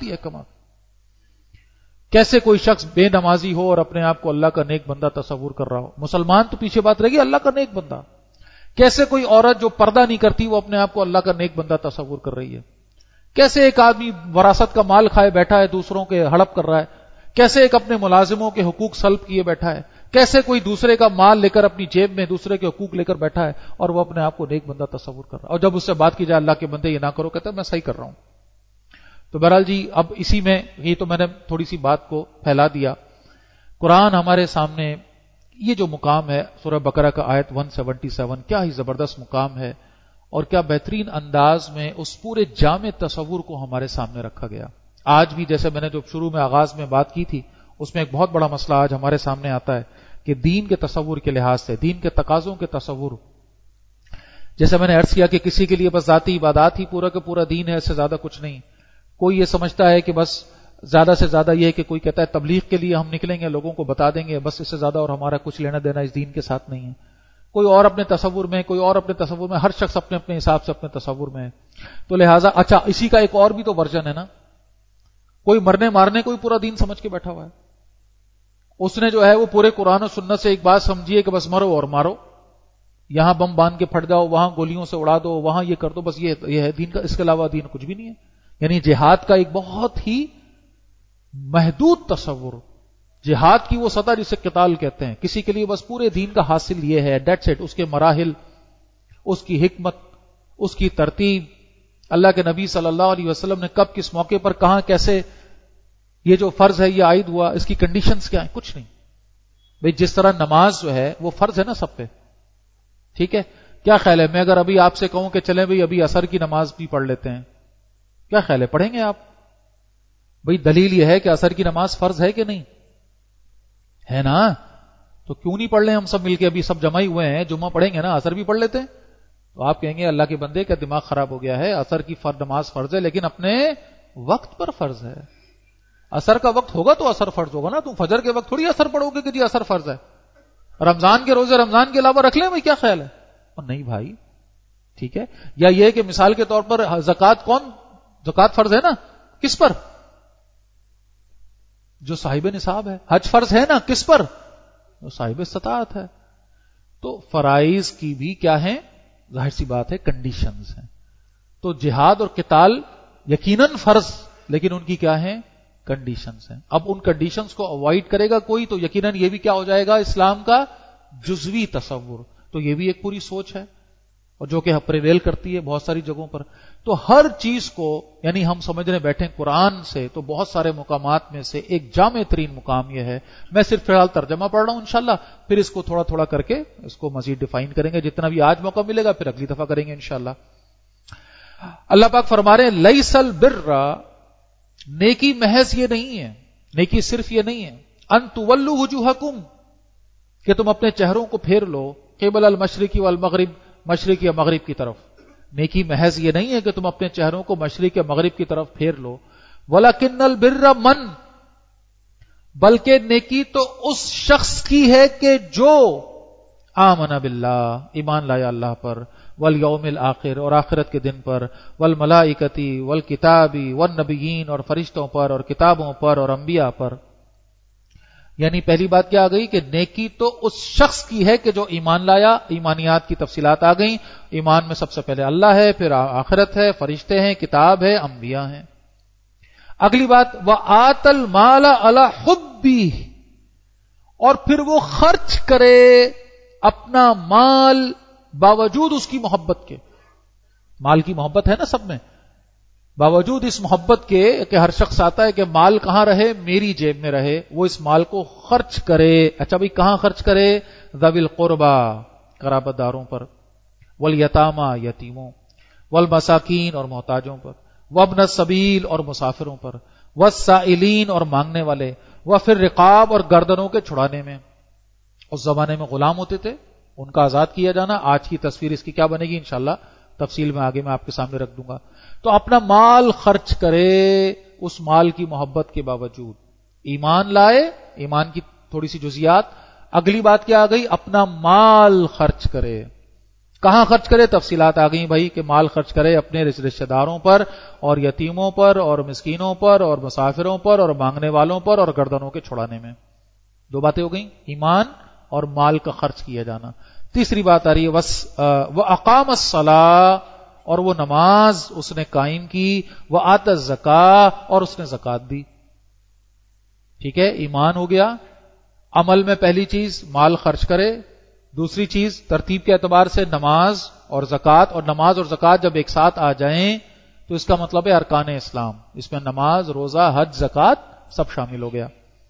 کیسے کوئی شخص بے نمازی ہو اور اپنے آپ کو اللہ کا نیک بندہ تصور کر رہا ہو. مسلمان تو پیچھے بات رہے گی، اللہ کا نیک بندہ. کیسے کوئی عورت جو پردہ نہیں کرتی وہ اپنے آپ کو اللہ کا نیک بندہ تصور کر رہی ہے. کیسے ایک آدمی وراثت کا مال کھائے بیٹھا ہے، دوسروں کے ہڑپ کر رہا ہے. کیسے ایک اپنے ملازموں کے حقوق سلب کیے بیٹھا ہے. کیسے کوئی دوسرے کا مال لے کر اپنی جیب میں دوسرے کے حقوق لے کر بیٹھا ہے اور وہ اپنے آپ کو نیک بندہ تصور کر رہا ہے. اور جب اس سے بات کی جائے اللہ کے بندے یہ نہ کرو، کہتا ہے میں صحیح کر رہا ہوں. تو بہرحال جی اب اسی میں یہ تو میں نے تھوڑی سی بات کو پھیلا دیا. قرآن ہمارے سامنے یہ جو مقام ہے سورہ بقرہ کا آیت 177 کیا ہی زبردست مقام ہے اور کیا بہترین انداز میں اس پورے جامع تصور کو ہمارے سامنے رکھا گیا. آج بھی جیسے میں نے جو شروع میں آغاز میں بات کی تھی اس میں ایک بہت بڑا مسئلہ آج ہمارے سامنے آتا ہے کہ دین کے تصور کے لحاظ سے، دین کے تقاضوں کے تصور، جیسے میں نے عرض کیا کہ کسی کے لیے بس ذاتی عبادات ہی پورا کا پورا دین ہے، اس سے زیادہ کچھ نہیں. کوئی یہ سمجھتا ہے کہ بس زیادہ سے زیادہ یہ ہے کہ کوئی کہتا ہے تبلیغ کے لیے ہم نکلیں گے، لوگوں کو بتا دیں گے، بس اس سے زیادہ اور ہمارا کچھ لینا دینا اس دین کے ساتھ نہیں ہے. کوئی اور اپنے تصور میں، ہر شخص اپنے اپنے حساب سے اپنے تصور میں ہے. تو لہٰذا اچھا اسی کا ایک اور بھی تو ورژن ہے نا، کوئی مرنے مارنے کو ہی پورا دین سمجھ کے بیٹھا ہوا ہے. اس نے جو ہے وہ پورے قرآن و سنت سے ایک بات سمجھیے کہ بس مرو اور مارو، یہاں بم باندھ کے پھٹ جاؤ، وہاں گولیوں سے اڑا دو، وہاں یہ کر دو، بس یہ ہے دین کا. اس کے علاوہ دین کچھ بھی نہیں ہے. یعنی جہاد کا ایک بہت ہی محدود تصور، جہاد کی وہ سطح جسے قتال کہتے ہیں، کسی کے لیے بس پورے دین کا حاصل یہ ہے، دیٹس اٹ. اس کے مراحل، اس کی حکمت، اس کی ترتیب، اللہ کے نبی صلی اللہ علیہ وسلم نے کب کس موقع پر کہاں کیسے یہ جو فرض ہے یہ عائد ہوا، اس کی کنڈیشنز کیا ہیں، کچھ نہیں. بھئی جس طرح نماز جو ہے وہ فرض ہے نا سب پہ، ٹھیک ہے. کیا خیال ہے میں اگر ابھی آپ سے کہوں کہ چلیں بھئی ابھی عصر کی نماز بھی پڑھ لیتے ہیں، کیا خیال ہے پڑھیں گے آپ؟ بھئی دلیل یہ ہے کہ عصر کی نماز فرض ہے کہ نہیں ہے نا، تو کیوں نہیں پڑھ لیں ہم سب مل کے، ابھی سب جمع ہی ہوئے ہیں، جمعہ پڑھیں گے نا، عصر بھی پڑھ لیتے ہیں. تو آپ کہیں گے اللہ کے بندے کا دماغ خراب ہو گیا ہے، عصر کی نماز فرض ہے لیکن اپنے وقت پر فرض ہے. عصر کا وقت ہوگا تو عصر فرض ہوگا نا، تم فجر کے وقت تھوڑی عصر پڑھو گے کہ جی عصر فرض ہے. رمضان کے روزے رمضان کے علاوہ رکھ لیں بھائی، کیا خیال ہے؟ اور نہیں بھائی، ٹھیک ہے. یا یہ کہ مثال کے طور پر زکوٰۃ فرض ہے نا، کس پر؟ جو صاحب نصاب ہے. حج فرض ہے نا، کس پر؟ جو صاحب استطاعت ہے. تو فرائض کی بھی کیا ہیں، ظاہر سی بات ہے کنڈیشنز ہیں. تو جہاد اور قتال یقیناً فرض، لیکن ان کی کیا ہیں، کنڈیشنز ہیں. اب ان کنڈیشنز کو اوائڈ کرے گا کوئی تو یقیناً یہ بھی کیا ہو جائے گا، اسلام کا جزوی تصور. تو یہ بھی ایک پوری سوچ ہے اور جو کہ پریویل کرتی ہے بہت ساری جگہوں پر. تو ہر چیز کو یعنی ہم سمجھنے بیٹھیں قرآن سے تو بہت سارے مقامات میں سے ایک جامع ترین مقام یہ ہے. میں صرف فی الحال ترجمہ پڑھ رہا ہوں انشاءاللہ، پھر اس کو تھوڑا تھوڑا کر کے اس کو مزید ڈیفائن کریں گے، جتنا بھی آج موقع ملے گا پھر اگلی دفعہ کریں گے انشاءاللہ. اللہ پاک فرما رہے ہیں لیس البر، نیکی محض یہ نہیں ہے، نیکی صرف یہ نہیں ہے، ان تولوا وجوہکم، کہ تم اپنے چہروں کو پھیر لو، قبل المشرق والمغرب، مشرق یا مغرب کی طرف. نیکی محض یہ نہیں ہے کہ تم اپنے چہروں کو مشرق یا مغرب کی طرف پھیر لو. وَلَكِنَّ الْبِرَّ مَن، بلکہ نیکی تو اس شخص کی ہے کہ جو آمن باللہ، ایمان لایا اللہ پر، والیوم الآخر، اور آخرت کے دن پر، والملائکتی والکتابی والنبیین، اور فرشتوں پر اور کتابوں پر اور انبیاء پر. یعنی پہلی بات کیا آ گئی کہ نیکی تو اس شخص کی ہے کہ جو ایمان لایا. ایمانیات کی تفصیلات آ گئیں. ایمان میں سب سے پہلے اللہ ہے، پھر آخرت ہے، فرشتے ہیں، کتاب ہے، انبیاء ہیں. اگلی بات وَآتَ الْمَالَ عَلَى حُبِّهِ، اور پھر وہ خرچ کرے اپنا مال باوجود اس کی محبت کے. مال کی محبت ہے نا سب میں، باوجود اس محبت کے کہ ہر شخص آتا ہے کہ مال کہاں رہے، میری جیب میں رہے، وہ اس مال کو خرچ کرے. اچھا بھئی کہاں خرچ کرے؟ ذوی القربا، قرابت داروں پر، والیتاما، یتیموں، والمساکین، اور محتاجوں پر، وابن السبیل، اور مسافروں پر، والسائلین، اور مانگنے والے، وفی الرقاب، اور گردنوں کے چھڑانے میں. اس زمانے میں غلام ہوتے تھے، ان کا آزاد کیا جانا. آج کی تصویر اس کی کیا بنے گی انشاءاللہ تفصیل میں آگے میں آپ کے سامنے رکھ دوں گا. تو اپنا مال خرچ کرے اس مال کی محبت کے باوجود. ایمان لائے، ایمان کی تھوڑی سی جزیات. اگلی بات کیا آ گئی؟ اپنا مال خرچ کرے. کہاں خرچ کرے؟ تفصیلات آ گئی بھائی کہ مال خرچ کرے اپنے رشتہ داروں پر اور یتیموں پر اور مسکینوں پر اور مسافروں پر اور مانگنے والوں پر اور گردنوں کے چھڑانے میں. دو باتیں ہو گئیں، ایمان اور مال کا خرچ کیا جانا. تیسری بات آ رہی ہے وَأَقَامَ الصَّلَاةَ، اور وہ نماز اس نے قائم کی، وَآتَى الزَّكَاةَ، اور اس نے زکات دی. ٹھیک ہے، ایمان ہو گیا. عمل میں پہلی چیز مال خرچ کرے، دوسری چیز ترتیب کے اعتبار سے نماز اور زکات. اور نماز اور زکات جب ایک ساتھ آ جائیں تو اس کا مطلب ہے ارکان اسلام. اس میں نماز، روزہ، حج، زکات سب شامل ہو گیا.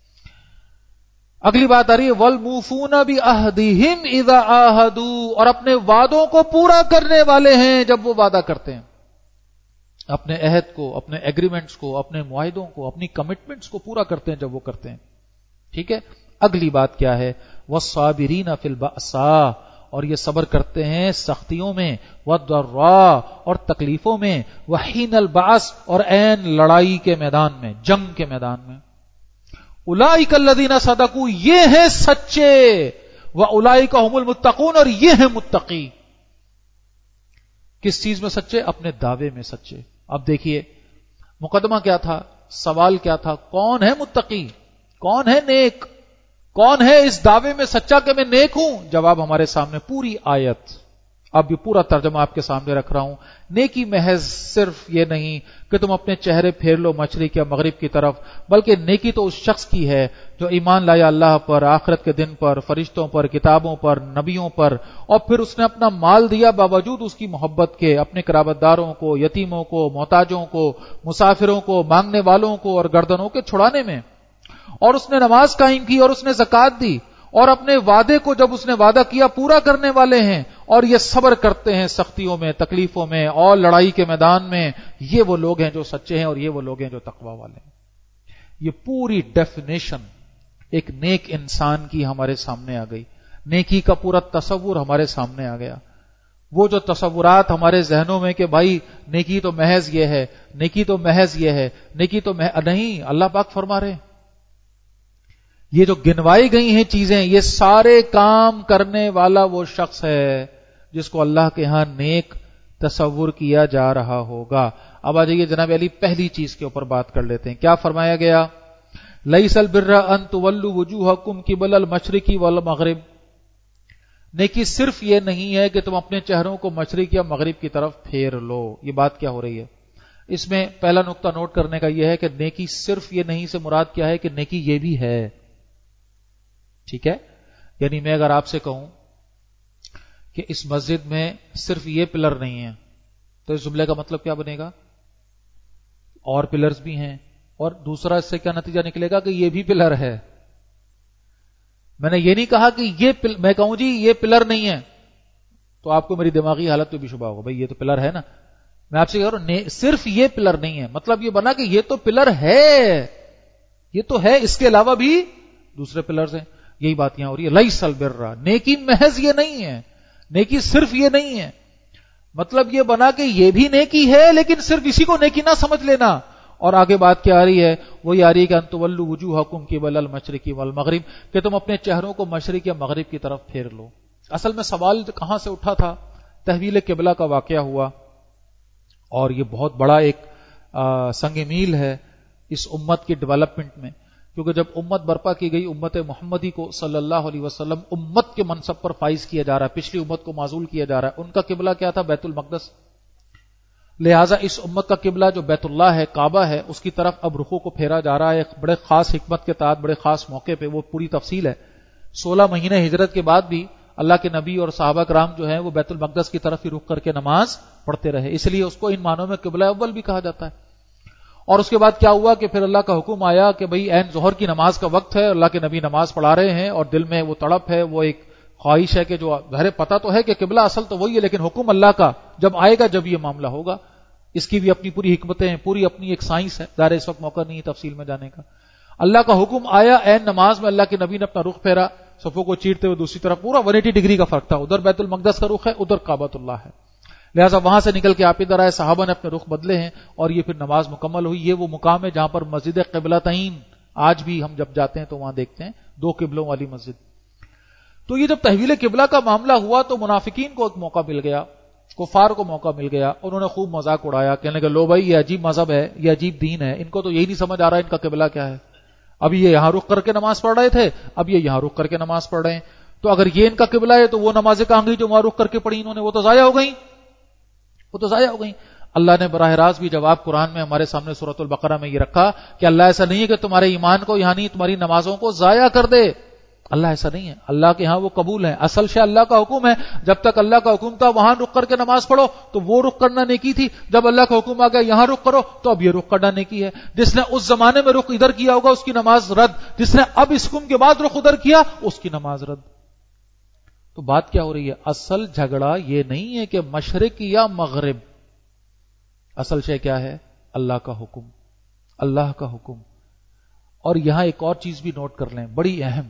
اگلی بات آ رہی ہے وَالْمُوفُونَ بِعَهْدِهِمْ إِذَا عَاهَدُوا، اور اپنے وعدوں کو پورا کرنے والے ہیں جب وہ وعدہ کرتے ہیں. اپنے عہد کو، اپنے ایگریمنٹس کو، اپنے معاہدوں کو، اپنی کمٹمنٹس کو پورا کرتے ہیں جب وہ کرتے ہیں. ٹھیک ہے. اگلی بات کیا ہے؟ وَالصَّابِرِينَ فِي الْبَأْسَاءِ، اور یہ صبر کرتے ہیں سختیوں میں، وَالضَّرَّاءِ، اور تکلیفوں میں، وَحِينَ الْبَعْثِ، اور عین لڑائی کے میدان میں، جنگ کے میدان میں. اولئک الذین صدقوا، یہ ہیں سچے، واولئک هم المتقون، اور یہ ہیں متقی. کس چیز میں سچے؟ اپنے دعوے میں سچے. اب دیکھیے مقدمہ کیا تھا، سوال کیا تھا؟ کون ہے متقی؟ کون ہے نیک؟ کون ہے اس دعوے میں سچا کہ میں نیک ہوں؟ جواب ہمارے سامنے پوری آیت. اب یہ پورا ترجمہ آپ کے سامنے رکھ رہا ہوں. نیکی محض صرف یہ نہیں کہ تم اپنے چہرے پھیر لو مشرق یا مغرب کی طرف، بلکہ نیکی تو اس شخص کی ہے جو ایمان لایا اللہ پر، آخرت کے دن پر، فرشتوں پر، کتابوں پر، نبیوں پر، اور پھر اس نے اپنا مال دیا باوجود اس کی محبت کے، اپنے قرابت داروں کو، یتیموں کو، محتاجوں کو، مسافروں کو، مانگنے والوں کو اور گردنوں کے چھڑانے میں. اور اس نے نماز قائم کی اور اس نے زکات دی، اور اپنے وعدے کو جب اس نے وعدہ کیا پورا کرنے والے ہیں، اور یہ صبر کرتے ہیں سختیوں میں، تکلیفوں میں اور لڑائی کے میدان میں. یہ وہ لوگ ہیں جو سچے ہیں اور یہ وہ لوگ ہیں جو تقوی والے ہیں. یہ پوری ڈیفینیشن ایک نیک انسان کی ہمارے سامنے آ گئی. نیکی کا پورا تصور ہمارے سامنے آ گیا. وہ جو تصورات ہمارے ذہنوں میں کہ بھائی نیکی تو محض یہ ہے، نیکی تو محض یہ ہے، نیکی تو نہیں، اللہ پاک فرما رہے ہیں یہ جو گنوائی گئی ہیں چیزیں، یہ سارے کام کرنے والا وہ شخص ہے جس کو اللہ کے ہاں نیک تصور کیا جا رہا ہوگا. اب آ جائیے جناب علی پہلی چیز کے اوپر بات کر لیتے ہیں. کیا فرمایا گیا؟ لیس البر ان تولوا وجوہکم قبل المشرق والمغرب. نیکی صرف یہ نہیں ہے کہ تم اپنے چہروں کو مشرق یا مغرب کی طرف پھیر لو. یہ بات کیا ہو رہی ہے؟ اس میں پہلا نقطہ نوٹ کرنے کا یہ ہے کہ نیکی صرف یہ نہیں سے مراد کیا ہے کہ نیکی یہ بھی ہے. ٹھیک ہے، یعنی میں اگر آپ سے کہوں کہ اس مسجد میں صرف یہ پلر نہیں ہے تو اس جملے کا مطلب کیا بنے گا؟ اور پلرز بھی ہیں، اور دوسرا اس سے کیا نتیجہ نکلے گا کہ یہ بھی پلر ہے. میں نے یہ نہیں کہا کہ میں کہوں جی یہ پلر نہیں ہے تو آپ کو میری دماغی حالت پہ بھی شبہ ہوگا، بھائی یہ تو پلر ہے نا. میں آپ سے کہہ رہا ہوں صرف یہ پلر نہیں ہے، مطلب یہ بنا کہ یہ تو پلر ہے، یہ تو ہے، اس کے علاوہ بھی دوسرے پلرز ہیں. یہی بات یہاں ہو رہی ہے. لیس البر، نیکی محض یہ نہیں ہے، نیکی صرف یہ نہیں ہے. مطلب یہ بنا کہ یہ بھی نیکی ہے لیکن صرف اسی کو نیکی نہ سمجھ لینا. اور آگے بات کیا آ رہی ہے؟ وہی آ رہی ہے کہ ان تولوا وجوہکم قبل المشرق والمغرب، کہ تم اپنے چہروں کو مشرق یا مغرب کی طرف پھیر لو. اصل میں سوال کہاں سے اٹھا تھا؟ تحویل قبلہ کا واقعہ ہوا، اور یہ بہت بڑا ایک سنگ میل ہے اس امت کی ڈیولپمنٹ میں. کیونکہ جب امت برپا کی گئی، امت محمدی کو صلی اللہ علیہ وسلم امت کے منصب پر فائز کیا جا رہا ہے، پچھلی امت کو معزول کیا جا رہا ہے. ان کا قبلہ کیا تھا؟ بیت المقدس. لہٰذا اس امت کا قبلہ جو بیت اللہ ہے، کعبہ ہے، اس کی طرف اب رخوں کو پھیرا جا رہا ہے ایک بڑے خاص حکمت کے تحت، بڑے خاص موقع پہ. وہ پوری تفصیل ہے. 16 مہینے ہجرت کے بعد بھی اللہ کے نبی اور صحابہ کرام جو ہیں وہ بیت المقدس کی طرف ہی رخ کر کے نماز پڑھتے رہے، اس لیے اس کو ان معنوں میں قبلہ اول بھی کہا جاتا ہے. اور اس کے بعد کیا ہوا کہ پھر اللہ کا حکم آیا کہ بھئی عین ظہر کی نماز کا وقت ہے، اللہ کے نبی نماز پڑھا رہے ہیں اور دل میں وہ تڑپ ہے، وہ ایک خواہش ہے کہ جو ظاہر پتہ تو ہے کہ قبلہ اصل تو وہی ہے، لیکن حکم اللہ کا جب آئے گا، جب یہ معاملہ ہوگا. اس کی بھی اپنی پوری حکمتیں ہیں، پوری اپنی ایک سائنس ہے، ظاہر اس وقت موقع نہیں ہے تفصیل میں جانے کا. اللہ کا حکم آیا، عین نماز میں اللہ کے نبی نے اپنا رخ پھیرا، صفوں کو چیرتے ہوئے دوسری طرف، پورا 180 ڈگری کا فرق تھا. ادھر بیت المقدس کا رخ ہے، ادھر کعبۃ اللہ ہے. لہٰذا وہاں سے نکل کے آپ ادھر آئے، صحابہ نے اپنے رخ بدلے ہیں اور یہ پھر نماز مکمل ہوئی. یہ وہ مقام ہے جہاں پر مسجد قبلتین آج بھی ہم جب جاتے ہیں تو وہاں دیکھتے ہیں 2 قبلوں والی مسجد. تو یہ جب تحویل قبلہ کا معاملہ ہوا تو منافقین کو ایک موقع مل گیا, کفار کو موقع مل گیا, انہوں نے خوب مذاق اڑایا, کہنے لگے لو بھائی یہ عجیب مذہب ہے, یہ عجیب دین ہے, ان کو تو یہی نہیں سمجھ آ رہا ان کا قبلہ کیا ہے. اب یہ یہاں رخ کر کے نماز پڑھ رہے تھے, اب یہ یہاں رخ کر کے نماز پڑھ رہے ہیں, تو اگر یہ ان کا قبلہ ہے تو وہ نمازیں کہاں گئی جو وہاں رخ کر کے پڑھی انہوں نے, وہ تو ضائع ہو گئیں, وہ تو ضائع ہو گئیں. اللہ نے براہ راست بھی جواب قرآن میں ہمارے سامنے سورۃ البقرہ میں یہ رکھا کہ اللہ ایسا نہیں ہے کہ تمہارے ایمان کو یعنی تمہاری نمازوں کو ضائع کر دے. اللہ ایسا نہیں ہے, اللہ کے ہاں وہ قبول ہے. اصل شے اللہ کا حکم ہے, جب تک اللہ کا حکم تھا وہاں رخ کر کے نماز پڑھو تو وہ رخ کرنا نیکی تھی, جب اللہ کا حکم آ گیا یہاں رخ کرو تو اب یہ رخ کرنا نیکی ہے. جس نے اس زمانے میں رخ ادھر کیا ہوگا اس کی نماز رد, جس نے اب اس حکم کے بعد رخ ادھر کیا اس کی نماز رد. تو بات کیا ہو رہی ہے؟ اصل جھگڑا یہ نہیں ہے کہ مشرق یا مغرب, اصل شے کیا ہے؟ اللہ کا حکم, اللہ کا حکم. اور یہاں ایک اور چیز بھی نوٹ کر لیں, بڑی اہم,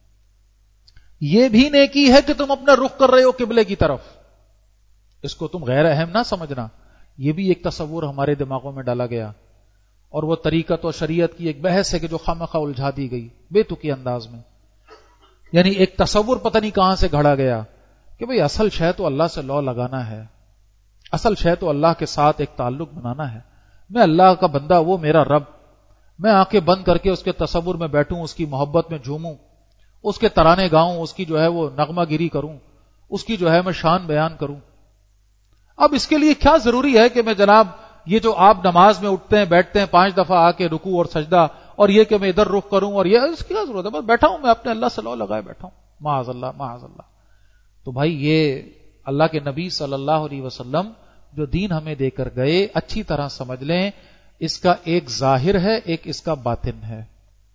یہ بھی نیکی ہے کہ تم اپنا رخ کر رہے ہو قبلے کی طرف, اس کو تم غیر اہم نہ سمجھنا. یہ بھی ایک تصور ہمارے دماغوں میں ڈالا گیا, اور وہ طریقت و شریعت کی ایک بحث ہے کہ جو خامخواہ الجھا دی گئی بے تکی انداز میں. یعنی ایک تصور پتہ نہیں کہاں سے گھڑا گیا کہ بھئی اصل شے تو اللہ سے لو لگانا ہے, اصل شے تو اللہ کے ساتھ ایک تعلق بنانا ہے. میں اللہ کا بندہ, وہ میرا رب, میں آنکھیں بند کر کے اس کے تصور میں بیٹھوں, اس کی محبت میں جھوموں, اس کے ترانے گاؤں, اس کی جو ہے وہ نغمہ گیری کروں, اس کی جو ہے میں شان بیان کروں. اب اس کے لیے کیا ضروری ہے کہ میں جناب یہ جو آپ نماز میں اٹھتے ہیں بیٹھتے ہیں 5 دفعہ آ کے رکوع اور سجدہ, اور یہ کہ میں ادھر رخ کروں, اور یہ اس کی کیا ضرورت ہے؟ بس بیٹھا ہوں میں اپنے اللہ سے لو لگائے بیٹھا ہوں, معاذ اللہ معاذ اللہ. تو بھائی یہ اللہ کے نبی صلی اللہ علیہ وسلم جو دین ہمیں دے کر گئے, اچھی طرح سمجھ لیں, اس کا ایک ظاہر ہے, ایک اس کا باطن ہے,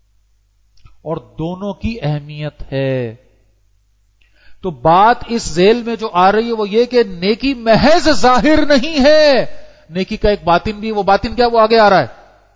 اور دونوں کی اہمیت ہے. تو بات اس ذیل میں جو آ رہی ہے وہ یہ کہ نیکی محض ظاہر نہیں ہے, نیکی کا ایک باطن بھی, وہ باطن کیا, وہ آگے آ رہا ہے,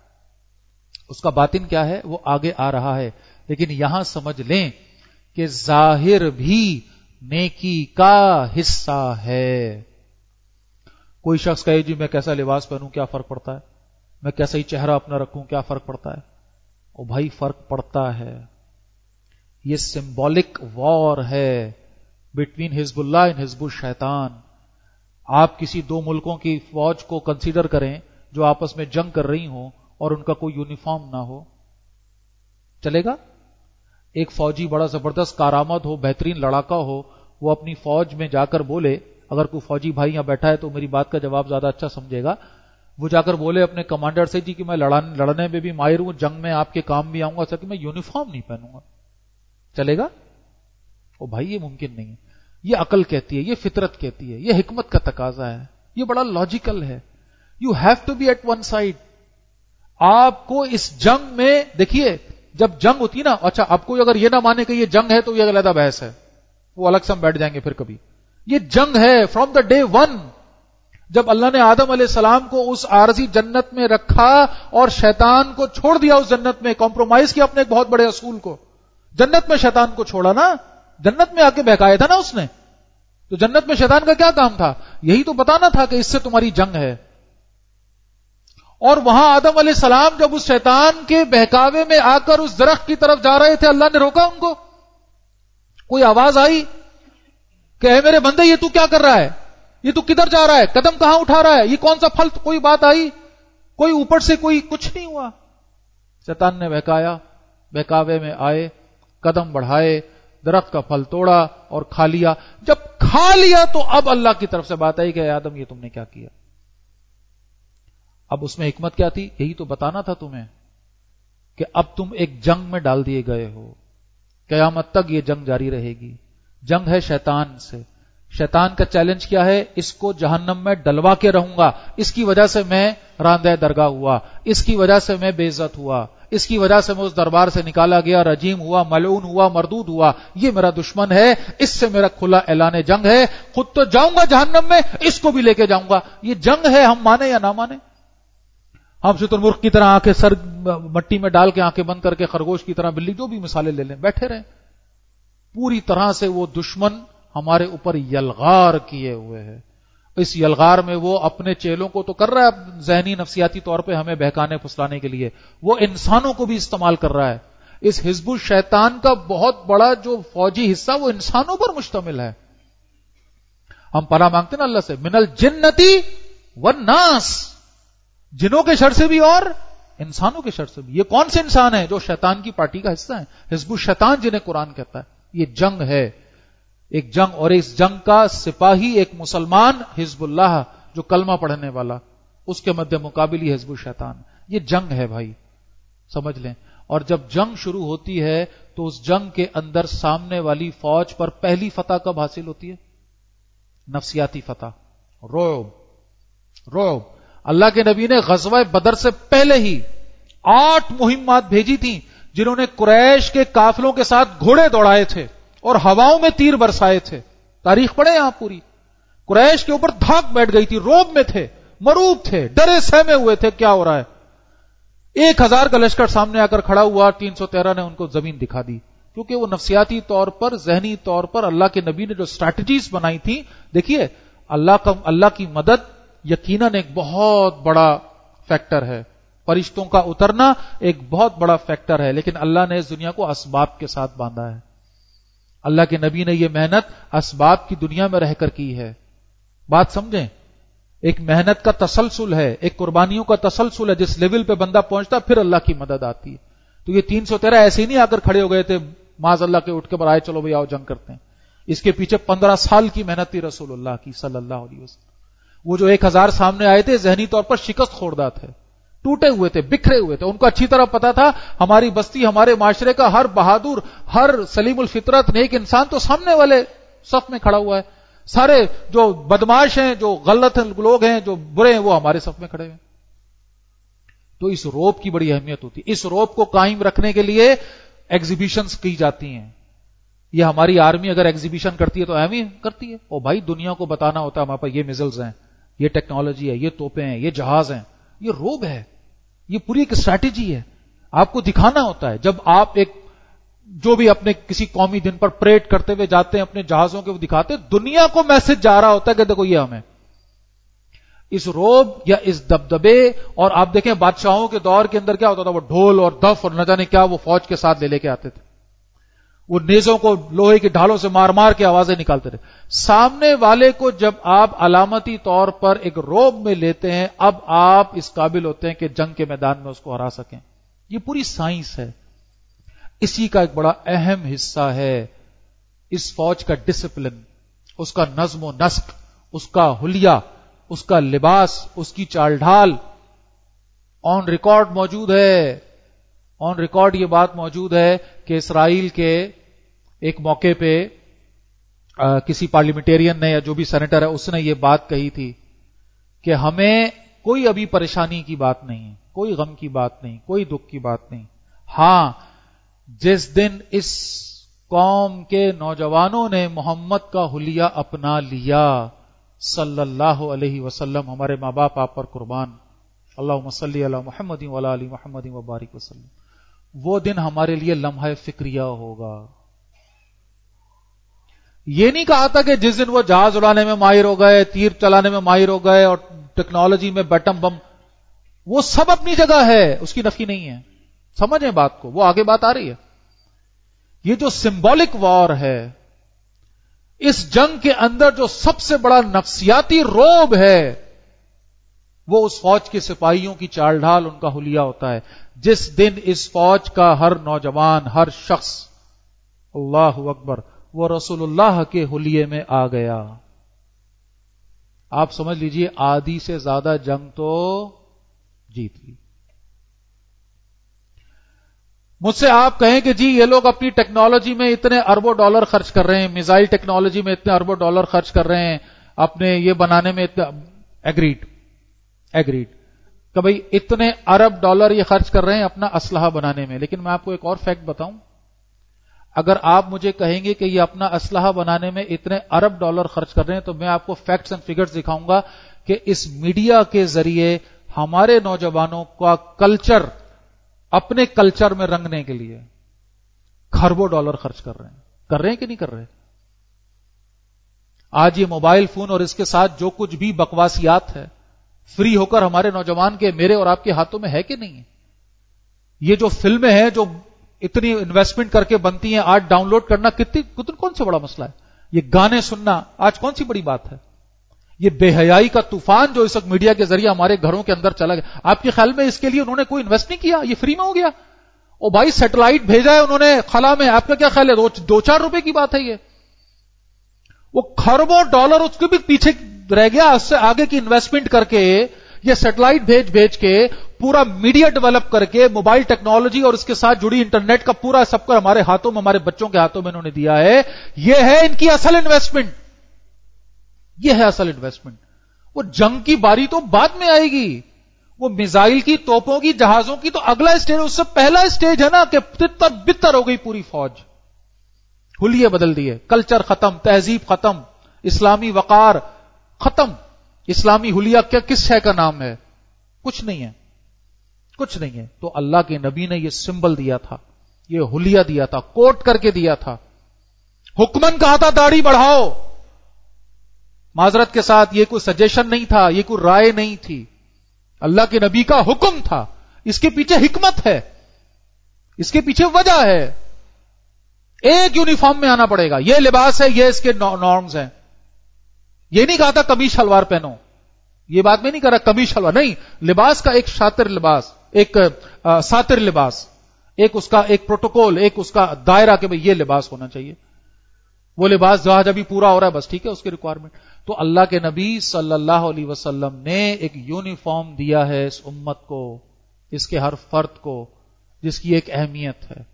اس کا باطن کیا ہے, وہ آگے آ رہا ہے. لیکن یہاں سمجھ لیں کہ ظاہر بھی نیکی کا حصہ ہے. کوئی شخص کہے جی میں کیسا لباس پہنوں کیا فرق پڑتا ہے, میں کیسا ہی چہرہ اپنا رکھوں کیا فرق پڑتا ہے؟ او بھائی فرق پڑتا ہے. یہ سمبولک وار ہے بٹوین حزب اللہ اینڈ حزب الشیطان. آپ کسی 2 ملکوں کی فوج کو کنسیڈر کریں جو آپس میں جنگ کر رہی ہوں اور ان کا کوئی یونیفارم نہ ہو, چلے گا؟ ایک فوجی بڑا زبردست کارآمد ہو, بہترین لڑاکا ہو, وہ اپنی فوج میں جا کر بولے, اگر کوئی فوجی بھائی یہاں بیٹھا ہے تو میری بات کا جواب زیادہ اچھا سمجھے گا, وہ جا کر بولے اپنے کمانڈر سے جی کہ میں لڑنے میں بھی ماہر ہوں, جنگ میں آپ کے کام بھی آؤں گا, سر کہ میں یونیفارم نہیں پہنوں گا, چلے گا؟ او بھائی یہ ممکن نہیں ہے. یہ عقل کہتی ہے, یہ فطرت کہتی ہے, یہ حکمت کا تقاضا ہے, یہ بڑا لاجیکل ہے. You have to be at one side. آپ کو اس جنگ میں دیکھیے, جب جنگ ہوتی ہے نا, اچھا آپ کو اگر یہ نہ مانے کہ یہ جنگ ہے تو یہ علیحدہ بحث ہے, وہ الگ سے ہم بیٹھ جائیں گے پھر کبھی. یہ جنگ ہے فرام دا ڈے 1. جب اللہ نے آدم علیہ السلام کو اس عارضی جنت میں رکھا اور شیطان کو چھوڑ دیا اس جنت میں, کمپرومائز کیا اپنے ایک بہت بڑے اصول کو, جنت میں شیطان کو چھوڑا نا, جنت میں آ کے بہکایا تھا نا اس نے, تو جنت میں شیطان کا کیا کام تھا؟ یہی تو بتانا تھا کہ اس سے تمہاری جنگ ہے. اور وہاں آدم علیہ السلام جب اس شیطان کے بہکاوے میں آ کر اس درخت کی طرف جا رہے تھے, اللہ نے روکا ان کو. کوئی آواز آئی کہ اے میرے بندے یہ تو کیا کر رہا ہے, یہ تو کدھر جا رہا ہے, قدم کہاں اٹھا رہا ہے, یہ کون سا پھل؟ کوئی بات آئی؟ کوئی اوپر سے کوئی کچھ نہیں ہوا. شیطان نے بہکایا, بہکاوے میں آئے, قدم بڑھائے, درخت کا پھل توڑا اور کھا لیا. جب کھا لیا تو اب اللہ کی طرف سے بات آئی کہ اے آدم یہ تم نے کیا کیا. اب اس میں حکمت کیا تھی؟ یہی تو بتانا تھا تمہیں کہ اب تم ایک جنگ میں ڈال دیے گئے ہو, قیامت تک یہ جنگ جاری رہے گی. جنگ ہے شیطان سے. شیطان کا چیلنج کیا ہے؟ اس کو جہنم میں ڈلوا کے رہوں گا, اس کی وجہ سے میں راندہ درگاہ ہوا, اس کی وجہ سے میں بے عزت ہوا, اس کی وجہ سے میں اس دربار سے نکالا گیا, رجیم ہوا, ملعون ہوا, مردود ہوا. یہ میرا دشمن ہے, اس سے میرا کھلا اعلان جنگ ہے. خود تو جاؤں گا جہنم میں, اس کو بھی لے کے جاؤں گا. یہ جنگ ہے, ہم مانے یا نہ مانے. ہم شتر مرغ کی طرح آنکھیں سر مٹی میں ڈال کے آنکھیں بند کر کے, خرگوش کی طرح, بلی, جو بھی مثالیں لے لیں, بیٹھے رہیں. پوری طرح سے وہ دشمن ہمارے اوپر یلغار کیے ہوئے ہے. اس یلغار میں وہ اپنے چیلوں کو تو کر رہا ہے ذہنی نفسیاتی طور پہ ہمیں بہکانے پھسلانے کے لیے، وہ انسانوں کو بھی استعمال کر رہا ہے. اس حزب الشیطان کا بہت بڑا جو فوجی حصہ وہ انسانوں پر مشتمل ہے. ہم پناہ مانگتے ہیں نا اللہ سے، من الجنتی والناس، جنوں کے شر سے بھی اور انسانوں کے شر سے بھی. یہ کون سے انسان ہیں؟ جو شیطان کی پارٹی کا حصہ ہیں، حزب الشیطان جنہیں قرآن کہتا ہے. یہ جنگ ہے، ایک جنگ، اور اس جنگ کا سپاہی ایک مسلمان حزب اللہ جو کلمہ پڑھنے والا، اس کے مد مقابل ہی حزب الشیطان. یہ جنگ ہے بھائی، سمجھ لیں. اور جب جنگ شروع ہوتی ہے تو اس جنگ کے اندر سامنے والی فوج پر پہلی فتح کب حاصل ہوتی ہے؟ نفسیاتی فتح، رعب. اللہ کے نبی نے غزوہ بدر سے پہلے ہی 8 مہمات بھیجی تھیں، جنہوں نے قریش کے قافلوں کے ساتھ گھوڑے دوڑائے تھے اور ہواؤں میں تیر برسائے تھے. تاریخ پڑھیں آپ پوری. قریش کے اوپر دھاک بیٹھ گئی تھی، روب میں تھے، مروب تھے، ڈرے سہمے ہوئے تھے کیا ہو رہا ہے. 1000 کا لشکر سامنے آ کر کھڑا ہوا، 313 نے ان کو زمین دکھا دی، کیونکہ وہ نفسیاتی طور پر، ذہنی طور پر اللہ کے نبی نے جو اسٹریٹجیز بنائی تھی. دیکھیے اللہ کی مدد یقیناً ایک بہت بڑا فیکٹر ہے، فرشتوں کا اترنا ایک بہت بڑا فیکٹر ہے، لیکن اللہ نے اس دنیا کو اسباب کے ساتھ باندھا ہے. اللہ کے نبی نے یہ محنت اسباب کی دنیا میں رہ کر کی ہے. بات سمجھیں، ایک محنت کا تسلسل ہے، ایک قربانیوں کا تسلسل ہے. جس لیول پہ بندہ پہنچتا پھر اللہ کی مدد آتی ہے. تو یہ 313 ایسے ہی نہیں آ کر کھڑے ہو گئے تھے معاذ اللہ کے، اٹھ کے برائے چلو بھائی آؤ جنگ کرتے ہیں. اس کے پیچھے 15 سال کی محنت تھی رسول اللہ کی صلی اللہ علیہ وسلم. وہ جو 1000 سامنے آئے تھے ذہنی طور پر شکست خوردہ تھے، ٹوٹے ہوئے تھے، بکھرے ہوئے تھے. ان کو اچھی طرح پتا تھا ہماری بستی، ہمارے معاشرے کا ہر بہادر، ہر سلیم الفطرت نیک انسان تو سامنے والے صف میں کھڑا ہوا ہے. سارے جو بدماش ہیں، جو غلط لوگ ہیں، جو برے ہیں، وہ ہمارے صف میں کھڑے ہیں. تو اس روب کی بڑی اہمیت ہوتی ہے. اس روب کو قائم رکھنے کے لیے ایگزیبیشنز کی جاتی ہیں. یہ ہماری آرمی اگر ایگزیبیشن کرتی ہے تو اہم ہی کرتی ہے. اور بھائی دنیا کو بتانا ہوتا ہے ہمارے پاس یہ میزلز ہیں، یہ ٹیکنالوجی ہے، یہ توپیں ہیں، یہ جہاز ہیں. یہ روب ہے، یہ پوری ایک اسٹریٹجی ہے. آپ کو دکھانا ہوتا ہے. جب آپ ایک جو بھی اپنے کسی قومی دن پر پریڈ کرتے ہوئے جاتے ہیں اپنے جہازوں کے، وہ دکھاتے، دنیا کو میسج جا رہا ہوتا ہے کہ دیکھو یہ ہمیں. اس روب یا اس دبدبے، اور آپ دیکھیں بادشاہوں کے دور کے اندر کیا ہوتا تھا، وہ ڈھول اور دف اور نہ جانے کیا وہ فوج کے ساتھ لے کے آتے تھے. وہ نیزوں کو لوہے کی ڈھالوں سے مار مار کے آوازیں نکالتے تھے. سامنے والے کو جب آپ علامتی طور پر ایک روب میں لیتے ہیں، اب آپ اس قابل ہوتے ہیں کہ جنگ کے میدان میں اس کو ہرا سکیں. یہ پوری سائنس ہے. اسی کا ایک بڑا اہم حصہ ہے اس فوج کا ڈسپلن، اس کا نظم و نسق، اس کا حلیہ، اس کا لباس، اس کی چال ڈھال. آن ریکارڈ موجود ہے، آن ریکارڈ یہ بات موجود ہے کہ اسرائیل کے ایک موقع پہ کسی پارلیمنٹیرین نے یا جو بھی سینیٹر ہے اس نے یہ بات کہی تھی کہ ہمیں کوئی ابھی پریشانی کی بات نہیں ہے، کوئی غم کی بات نہیں، کوئی دکھ کی بات نہیں. ہاں، جس دن اس قوم کے نوجوانوں نے محمد کا حلیہ اپنا لیا صلی اللہ علیہ وسلم، ہمارے ماں باپ آپ پر قربان، اللہم صلی علی محمد وعلی آل محمد وبارک وسلم، وہ دن ہمارے لیے لمحہ فکریہ ہوگا. یہ نہیں کہا تھا کہ جس دن وہ جہاز اڑانے میں ماہر ہو گئے، تیر چلانے میں ماہر ہو گئے اور ٹیکنالوجی میں بیٹم بم، وہ سب اپنی جگہ ہے، اس کی نفی نہیں ہے. سمجھیں بات کو، وہ آگے بات آ رہی ہے. یہ جو سمبولک وار ہے، اس جنگ کے اندر جو سب سے بڑا نفسیاتی روب ہے وہ اس فوج کے سپاہیوں کی چال ڈھال، ان کا حلیہ ہوتا ہے. جس دن اس فوج کا ہر نوجوان، ہر شخص، اللہ اکبر، وہ رسول اللہ کے حلیے میں آ گیا، آپ سمجھ لیجئے آدھی سے زیادہ جنگ تو جیت لی. مجھ سے آپ کہیں کہ جی یہ لوگ اپنی ٹیکنالوجی میں اتنے اربوں ڈالر خرچ کر رہے ہیں، میزائل ٹیکنالوجی میں اتنے اربوں ڈالر خرچ کر رہے ہیں، اپنے یہ بنانے میں اتنے، ایگریڈ کہ بھئی اتنے ارب ڈالر یہ خرچ کر رہے ہیں اپنا اسلحہ بنانے میں. لیکن میں آپ کو ایک اور فیکٹ بتاؤں، اگر آپ مجھے کہیں گے کہ یہ اپنا اسلحہ بنانے میں اتنے ارب ڈالر خرچ کر رہے ہیں تو میں آپ کو فیکٹس اینڈ فگرز دکھاؤں گا کہ اس میڈیا کے ذریعے ہمارے نوجوانوں کا کلچر، اپنے کلچر میں رنگنے کے لیے کھربوں ڈالر خرچ کر رہے ہیں کہ نہیں کر رہے؟ آج یہ موبائل فون اور اس کے ساتھ جو کچھ بھی بکواسیات ہے فری ہو کر ہمارے نوجوان کے، میرے اور آپ کے ہاتھوں میں ہے کہ نہیں ہے؟ یہ جو فلمیں ہیں جو اتنی انویسٹمنٹ کر کے بنتی ہیں، آج ڈاؤن لوڈ کرنا کون سے بڑا مسئلہ ہے؟ یہ گانے سننا آج کون سی بڑی بات ہے؟ یہ بے حیائی کا طوفان جو اس وقت میڈیا کے ذریعے ہمارے گھروں کے اندر چلا گیا، آپ کے خیال میں اس کے لیے انہوں نے کوئی انویسٹ نہیں کیا؟ یہ فری میں ہو گیا؟ او بھائی سیٹلائٹ بھیجا ہے انہوں نے خلا میں، آپ کا کیا خیال ہے 2-4 روپے کی بات ہے یہ؟ وہ خربوں ڈالر اس کے بھی پیچھے رہ گیا، اس سے آگے کی انویسٹمنٹ کر کے یہ سیٹلائٹ بھیج کے پورا میڈیا ڈیولپ کر کے موبائل ٹیکنالوجی اور اس کے ساتھ جڑی انٹرنیٹ کا پورا سب کر ہمارے ہاتھوں میں، ہمارے بچوں کے ہاتھوں میں انہوں نے دیا ہے. یہ ہے ان کی اصل انویسٹمنٹ، یہ ہے اصل انویسٹمنٹ. وہ جنگ کی باری تو بعد میں آئے گی، وہ میزائل کی، توپوں کی، جہازوں کی تو اگلا اسٹیج، اس سے پہلا اسٹیج ہے نا کہ تتر بتر ہو گئی پوری فوج، حلیے بدل دیے، کلچر ختم، تہذیب ختم، اسلامی وقار ختم. اسلامی حلیہ کیا کس شے کا نام ہے؟ کچھ نہیں ہے، کچھ نہیں ہے. تو اللہ کے نبی نے یہ سمبل دیا تھا، یہ حلیہ دیا تھا، کوٹ کر کے دیا تھا. حکمن کہا تھا داڑھی بڑھاؤ، معذرت کے ساتھ یہ کوئی سجیشن نہیں تھا، یہ کوئی رائے نہیں تھی، اللہ کے نبی کا حکم تھا. اس کے پیچھے حکمت ہے، اس کے پیچھے وجہ ہے. ایک یونیفارم میں آنا پڑے گا، یہ لباس ہے، یہ اس کے نارمز ہیں. یہ نہیں کہا تھا قمیص شلوار پہنو، یہ بات میں نہیں کر رہا قمیص شلوار نہیں، لباس کا ایک شاطر لباس، ایک ساتر لباس، ایک اس کا ایک پروٹوکول، ایک اس کا دائرہ کہ بھئی یہ لباس ہونا چاہیے. وہ لباس جہاں جبھی پورا ہو رہا ہے بس ٹھیک ہے اس کی ریکوائرمنٹ. تو اللہ کے نبی صلی اللہ علیہ وسلم نے ایک یونیفارم دیا ہے اس امت کو، اس کے ہر فرد کو، جس کی ایک اہمیت ہے.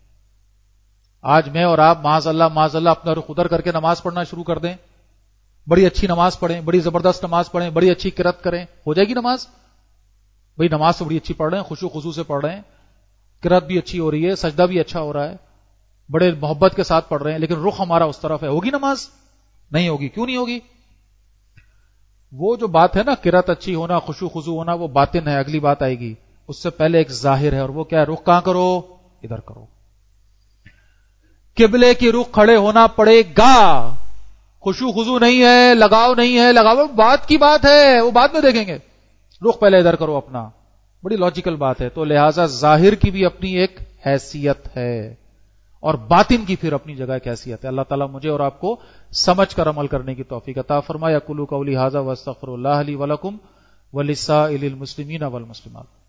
آج میں اور آپ معاذ اللہ اپنا رخ ادھر کر کے نماز پڑھنا شروع کر دیں، بڑی اچھی نماز پڑھیں، بڑی زبردست نماز پڑھیں، بڑی اچھی قرات کریں، ہو جائے گی نماز؟ بھئی نماز تو بڑی اچھی پڑھ رہے ہیں، خشوع خضوع سے پڑھ رہے ہیں، قرات بھی اچھی ہو رہی ہے، سجدہ بھی اچھا ہو رہا ہے، بڑے محبت کے ساتھ پڑھ رہے ہیں، لیکن رخ ہمارا اس طرف ہے، ہوگی نماز؟ نہیں ہوگی. کیوں نہیں ہوگی؟ وہ جو بات ہے نا قرات اچھی ہونا، خشوع خضوع ہونا، وہ باطن ہے، اگلی بات آئے گی. اس سے پہلے ایک ظاہر ہے، اور وہ کیا ہے؟ رخ کہاں کرو؟ ادھر کرو. قبلے کی رخ کھڑے ہونا پڑے گا. خشوع خضوع نہیں ہے، لگاؤ نہیں ہے، لگاؤ بات کی بات ہے، وہ بعد میں دیکھیں گے. رخ پہلے ادھر کرو اپنا، بڑی لاجیکل بات ہے. تو لہذا ظاہر کی بھی اپنی ایک حیثیت ہے اور باطن کی پھر اپنی جگہ ایک حیثیت ہے. اللہ تعالیٰ مجھے اور آپ کو سمجھ کر عمل کرنے کی توفیق عطا فرمائے. اقول قولی ھذا واستغفر اللہ لی ولکم ولسائر المسلمین والمسلمات.